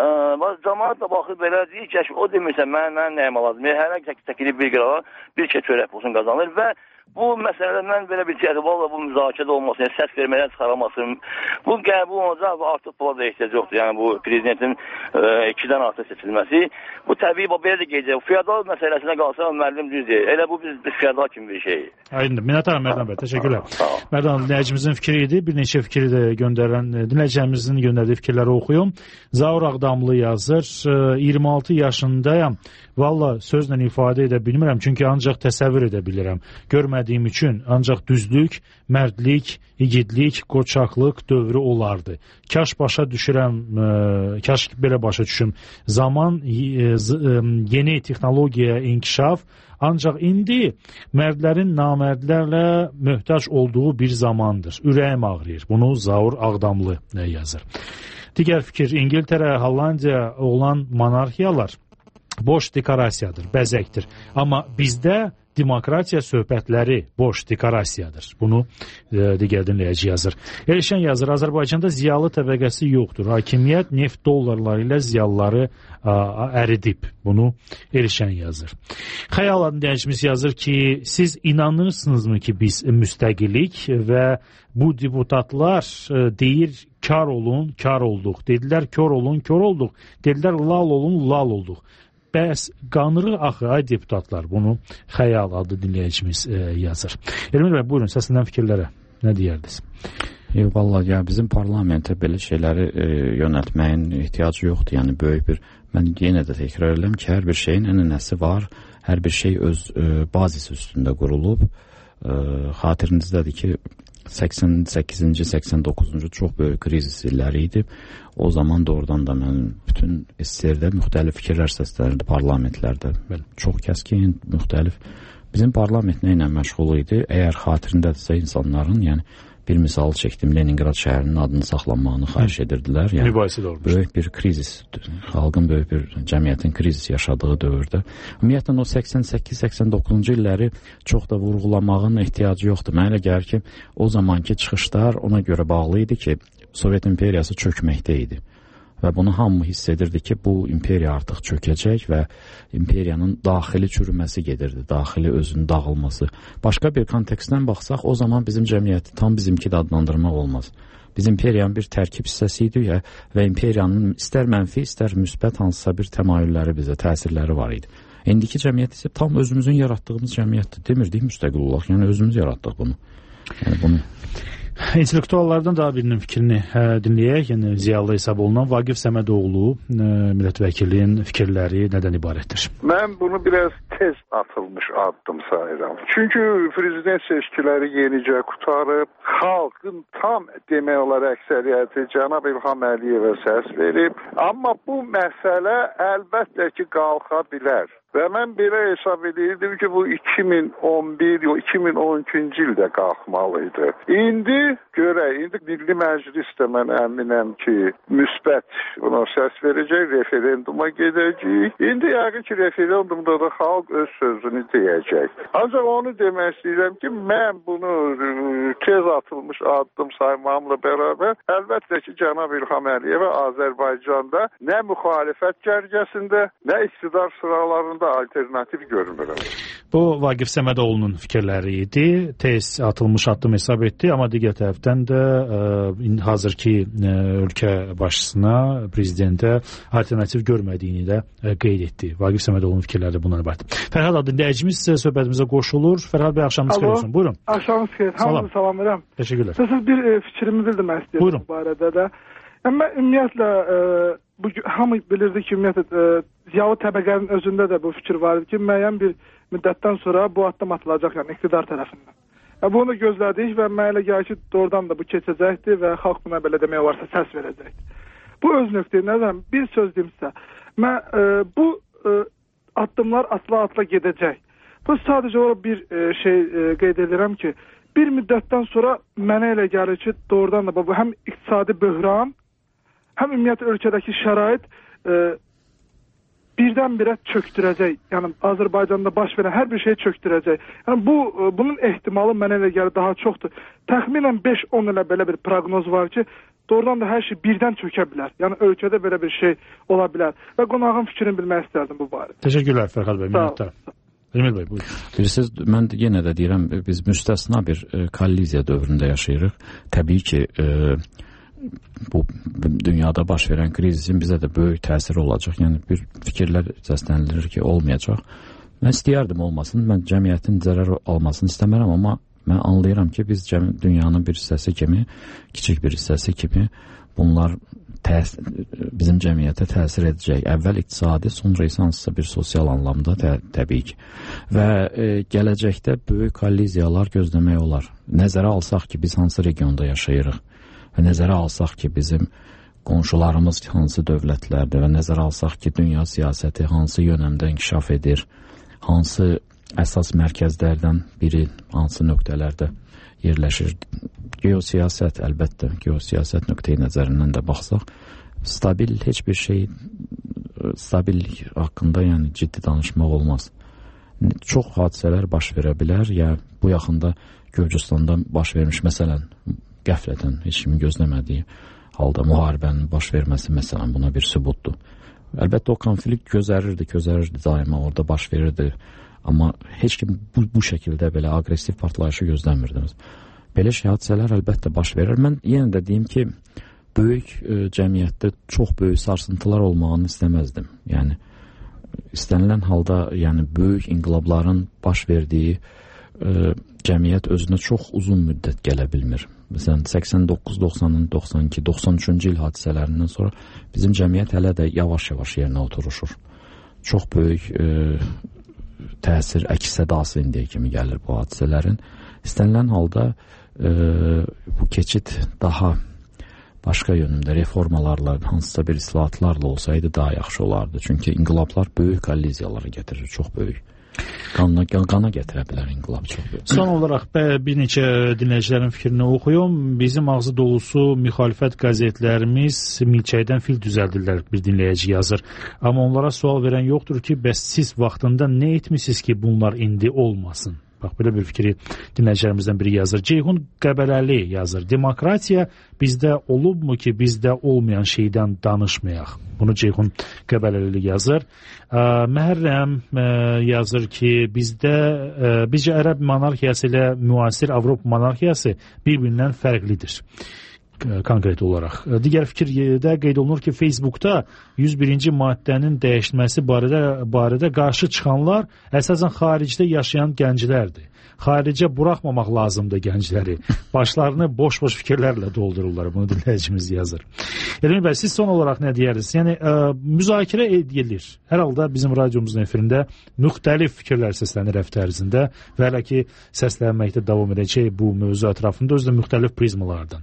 Cəmaat da baxır belə deyir ki, o demirsə, mənə nəyəm lazım. Hər çəkilib bir qırağa, bir kə çörək pulsun qazanır və bu məsələdən belə bir şey, valla bu müzakirədə olmasın, səs vermədən çıxaramasın. Bu qəbul olacaq və artıq pula da ehtiyac yoxdur. Yəni bu prezidentin e, ikidən artıq seçilməsi. Bu təbii, belə də gecə. Fiyadal məsələsinə qalsa müəllim düz deyir. Elə bu biz, biz fiyadal kimi bir şey. Aydındır. Minnətdaram Mərdan bəy. Təşəkkürlər. Mərdan dinləyicimizin fikri idi. Bir neçə fikri də göndərən dinləyicimizin göndərdiyi fikirləri oxuyum. Zaur Ağdamlı yazır. iyirmi altı yaşındayam. Valla sözlə ifadə edə bilmirəm, çünki ancaq təsəvvür edə bilirəm. Görmədiyim üçün ancaq düzlük, mərdlik, igidlik, qoçaqlıq dövrü olardı. Kaş başa düşürəm, e, kaş belə başa düşüm. Zaman, e, z, e, yeni texnologiya, inkişaf, ancaq indi mərdlərin namərdlərlə möhtac olduğu bir zamandır. Ürəyim ağrıyır. Bunu Zaur Ağdamlı yazır. Digər fikir, İngiltərə, Hollandiya olan monarxiyalar boş dekorasiyadır, bəzəkdir. Amma bizdə demokratiya söhbətləri boş dekorasiyadır. Bunu e, digər dinləyici yazır. Elşən yazır, Azərbaycanda ziyalı təbəqəsi yoxdur. Hakimiyyət neft dollarları ilə ziyalıları a, əridib. Bunu Elşən yazır. Xəyal dinləyicimiz yazır ki, siz inanırsınızmı ki biz müstəqillik və bu deputatlar e, deyir kar olun, kar olduq. Dedilər kör olun, kör olduq. Dedilər lal olun, lal olduq. Bəs qanırıq axı, ay deputatlar, bunu Xəyal adlı dinləyicimiz e, yazır. Elmir bəy, buyurun, səsindən fikirlərə nə deyərdiniz? E, vallahi ya bizim parlamentə belə şeyləri e, yönəltməyin ehtiyacı yoxdur. Yəni böyük bir, mən yenə də təkrar edirəm ki, hər bir şeyin ənənəsi var, hər bir şey öz e, bazisi üstündə qurulub. E, xatirinizdədir ki, səksən səkkizinci, səksən doqquzuncu çox böyük krizis illəri idi. O zaman da oradan da mən bütün S S R-də müxtəlif fikirlər səslənirdi parlamentlərdə. Çox kəskin, müxtəlif. Bizim parlament nə ilə məşğul idi? Əgər xatirindədirsə insanların, yəni bir misal çəkdim, Leningrad şəhərinin adını saxlanmağını xahiş edirdilər. Yəni, mübahisədə olmuş. Böyük bir krizis, xalqın böyük bir cəmiyyətin krizis yaşadığı dövrdə. Ümumiyyətlə o səksən səkkiz səksən doqquzuncu illəri çox da vurğulamağın ehtiyacı yoxdur. Mənə elə gəlir ki, o zamanki çıxışlar ona görə bağlı idi ki, Sovet imperiyası çökməkdə idi. Və bunu hamı hiss edirdi ki, bu imperiya artıq çökəcək və imperiyanın daxili çürüməsi gedirdi, daxili özünün dağılması. Başqa bir kontekstdən baxsaq, o zaman bizim cəmiyyəti tam bizimki də adlandırmaq olmaz. Biz imperiyanın bir tərkib hissəsi idik ya, və imperiyanın istər mənfi, istər müsbət hansısa bir təmayülləri bizə, təsirləri var idi. İndiki cəmiyyət isə tam özümüzün yaratdığımız cəmiyyətdir. Demirdik müstəqil olaq, yəni özümüz yaratdıq bunu. Yəni bunu... İntellektuallardan daha birinin fikrini hə, dinləyək. Yəni ziyalı hesab olunan Vaqif Səmədoğlu e, millət vəkilinin fikirləri nədən ibarətdir? Mən bunu biraz tez atılmış addım sayıram. Çünki prezident seçkiləri yenicə qutarıb, xalqın tam demək olar əksəriyyəti cənab İlham Əliyevə səs verib. Amma bu məsələ əlbəttə ki qalxa bilər. Və mən belə hesab edirdim ki, bu iki min on bir, iki min on ikinci ildə qalxmalıydı. İndi görək, indi Milli Məclis də mən əminəm ki, müsbət buna səs verəcək, referenduma gedəcək. İndi yəqin ki, referendumda da xalq öz sözünü deyəcək. Ancaq onu demək istəyirəm ki, mən bunu tez atılmış addım saymamla bərabər, əlbəttə ki, cənab İlham Əliyevə Azərbaycanda nə müxalifət cərgəsində, nə iqtidar sıralarında alternativ görmürəm. Bu Vaqif Səmədoğlu'nun fikirləri idi. Tez atılmış addım hesab etdi, amma digər tərəfdən də ə, hazırki ə, ölkə başçısına, prezidentə alternativ görmədiyini də ə, qeyd etdi. Vaqif Səmədoğlu'nun fikirləri bundan ibarət. Fərhad adlı dinləyicimiz söhbətimizə qoşulur. Fərhad bəy, axşamınız xeyir olsun. Buyurun. Axşamınız xeyir. Hamınızı salamlayıram. Təşəkkürlər. Siz bir e, fikrimi bildirmək istəyirəm bu barədə də. Yəni, mən ümumiyyətlə e, bu, hamı bilirdi ki, ümumiyyətlə e, ziyalı təbəqənin özündə də bu fikir var idi ki, müəyyən bir müddətdən sonra bu addım atılacaq, yəni iqtidar tərəfindən. Yəni, bunu gözlədik və mənə elə gəlir ki, doğrudan da bu keçəcəkdir və xalq buna belə demək olarsa səs verəcəkdir. Bu öz nöqteyi nəzərəm, bir söz deyim sizə. Mən, e, bu e, addımlar atıla-atıla gedəcək. Bu sadəcə olaraq bir e, şey e, qeyd edirəm ki, bir müddətdən sonra mənə elə gəlir ki, doğrudan da bu həm iqtisadi böhran, həm ümumiyyətlə ölkədəki şərait e, birdən-birə çöktürəcək. Yəni Azərbaycanda baş verən hər bir şeyi çöktürəcək. Yəni bu e, bunun ehtimalı mənə elə gəlir daha çoxdur. Təxminən beş on ilə belə bir proqnoz var ki, doğrudan da hər şey birdən çökə bilər. Yəni ölkədə belə bir şey ola bilər. Və qonağın fikrini bilmək istərdim bu barədə. Təşəkkürlər Fərhad bəy. Minnətdaram. Emil bəy, buyurun. Bilirsiniz, mən yenə də deyirəm, biz müstəsna bir e, kolliziya dövründə yaşayırıq. Təbii ki, e, bu dünyada baş verən krizin bizə də böyük təsiri olacaq. Yəni bir fikirlər səsləndirir ki, olmayacaq. Mən istəyərdim olmasın. Mən cəmiyyətin zərər almasını istəmərəm, amma mən anlayıram ki, biz dünyanın bir hissəsi kimi, kiçik bir hissəsi kimi bunlar təsir, bizim cəmiyyətə təsir edəcək. Əvvəl iqtisadi, sonra isə hansısa bir sosial anlamda tə, təbii ki. Və e, gələcəkdə böyük kolliziyalar gözləmək olar. Nəzərə alsaq ki, biz hansı regionda yaşayırıq və nəzərə alsaq ki, bizim qonşularımız hansı dövlətlərdir və nəzərə alsaq ki, dünya siyasəti hansı yönəmdə inkişaf edir, hansı əsas mərkəzlərdən biri, hansı nöqtələrdə yerləşir. Geosiyasət, əlbəttə, geosiyasət nöqteyi nəzərindən də baxsaq, stabil heç bir şey, stabil haqqında yəni ciddi danışmaq olmaz. Çox hadisələr baş verə bilər, ya bu yaxında Gürcüstanda baş vermiş, məsələn, qəflətən, heç kimin gözləmədiyi halda müharibənin baş verməsi, məsələn, buna bir sübutdur. Əlbəttə, o konflikt gözərirdi, gözərirdi daima, orada baş verirdi. Amma heç kim bu, bu şəkildə belə aqressiv partlayışı gözləmirdiniz. Belə şey hadisələr əlbəttə baş verir. Mən yenə də deyim ki, böyük e, cəmiyyətdə çox böyük sarsıntılar olmağını istəməzdim. Yəni, istənilən halda yəni, böyük inqilabların baş verdiyi e, cəmiyyət özünə çox uzun müddət gələ bilmir. Məsələn, səksən doqquz, doxsan, doxsan iki, doxsan üçüncü il hadisələrindən sonra bizim cəmiyyət hələ də yavaş-yavaş yerinə oturuşur. Çox böyük e, təsir, əks sədası indiyə kimi gəlir bu hadisələrin. İstənilən halda e, bu keçid daha başqa yönümdə reformalarla, hansısa bir islahatlarla olsaydı daha yaxşı olardı. Çünki inqilablar böyük kolliziyalara gətirir, çox böyük. Qana, qana gətirə bilər inqilab çox böyük. Son olaraq bir neçə dinləyicilərin fikrini oxuyum. Bizim ağzı dolusu müxalifət qəzetlərimiz milçəkdən fil düzəldirlər, bir dinləyici yazır. Amma onlara sual verən yoxdur ki, bəs siz vaxtında nə etmişsiniz ki, bunlar indi olmasın? Bax, belə bir fikri dinləyicilərimizdən biri yazır. Ceyhun Qəbələli yazır. Demokratiya bizdə olubmu ki, bizdə olmayan şeydən danışmayaq? Bunu Ceyhun Qəbələli yazır. Məhərrəm yazır ki, bizdə bizcə ərəb monarxiyası ilə müasir Avropa monarxiyası bir-birindən fərqlidir. Konkret olaraq. Digər fikirdə qeyd olunur ki, Facebookda yüz birinci maddənin dəyişilməsi barədə, barədə qarşı çıxanlar əsasən xaricdə yaşayan gənclərdir. Xaricə buraxmamaq lazımdır gəncləri. Başlarını boş-boş fikirlərlə doldururlar. Bunu dinləyicimiz yazır. Elmi bəy, siz son olaraq nə deyərsiniz? Yəni, ə, müzakirə edilir. Hər halda bizim radiomuzun efirində müxtəlif fikirlər səslənir həftə ərzində və hələ ki səslənməkdə davam edəcək bu mövzu ətrafında özü də müxtəlif prizmalardan.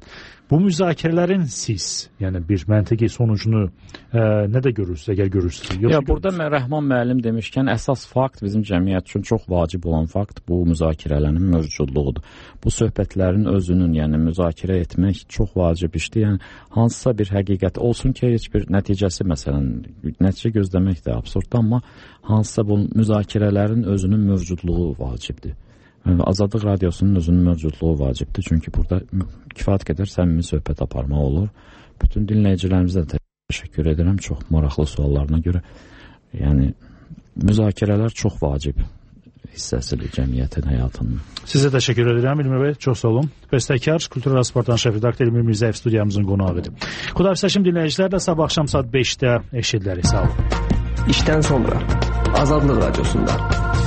Bu müzakirələrin siz, yəni bir məntiqi sonucunu ə, nə də görürsünüz, əgər görürsünüz? Ya burada görürsünüz? Rəhman müəllim demişkən əsas fakt bizim cəmiyyət üçün çox vacib olan fakt bu müzakirələrin mövcudluğudur. Bu söhbətlərin özünün, yəni müzakirə etmək çox vacib işdir. Yəni hansısa bir həqiqət olsun ki, heç bir nəticəsi məsələn, nəticə gözləmək də absurddur, amma hansısa bu müzakirələrin özünün mövcudluğu vacibdir. Azadlıq Radiosunun özünün mövcudluğu vacibdir. Çünki burada kifayət qədər səmimi söhbət aparmaq olur. Bütün dinləyicilərimizə də təşəkkür edirəm çox maraqlı suallarına görə. Yəni müzakirələr çox vacib hissəsidir cəmiyyətin həyatının. Sizə təşəkkür edirəm İlmi bəy, çox sağ olun. Bəstəkar, Kultur və Sportdan şəf redaktor İlmi Mirzəyev studiyamızın qonağı idi. Xudafisləşim dinləyicilər də sabah axşam saat beşdə eşidilərik. Sağ olun. İşdən sonra Azadlıq Radiosunda.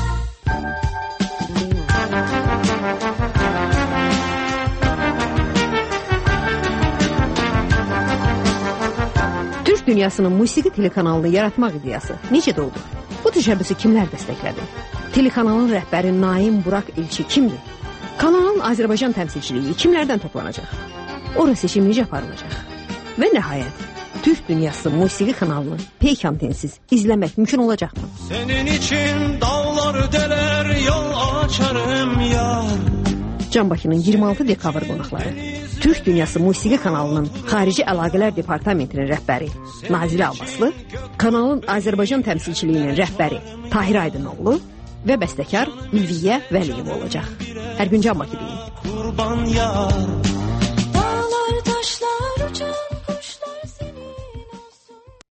Dünyasının musiqi telekanalını yaratmaq ideyası necə doğdu? Bu təşəbbüsü kimlər dəstəklədi? Telekanalın rəhbəri Naim Burak Elçi kimdir? Kanalın Azərbaycan təmsilçiliyi kimlərdən toplanacaq? Ora seçim necə aparılacaq? Və nəhayət, Türk Dünyası musiqi kanalını peykantensiz izləmək mümkün olacaqmı? Senin için dağlar deler, yol açarım yar. Can Bakının iyirmi altı dekabr qonaqları. Türk Dünyası Musiqi kanalının Xarici Əlaqələr Departamentinin rəhbəri Nazili Abbaslı, kanalın Azərbaycan təmsilçiliyinin rəhbəri Tahir Aydınoğlu və bəstəkar Ülviyə Vəliyev olacaq. Hər gün Can Bakı deyin. Qurban yar. Dağlar taşlar uçar.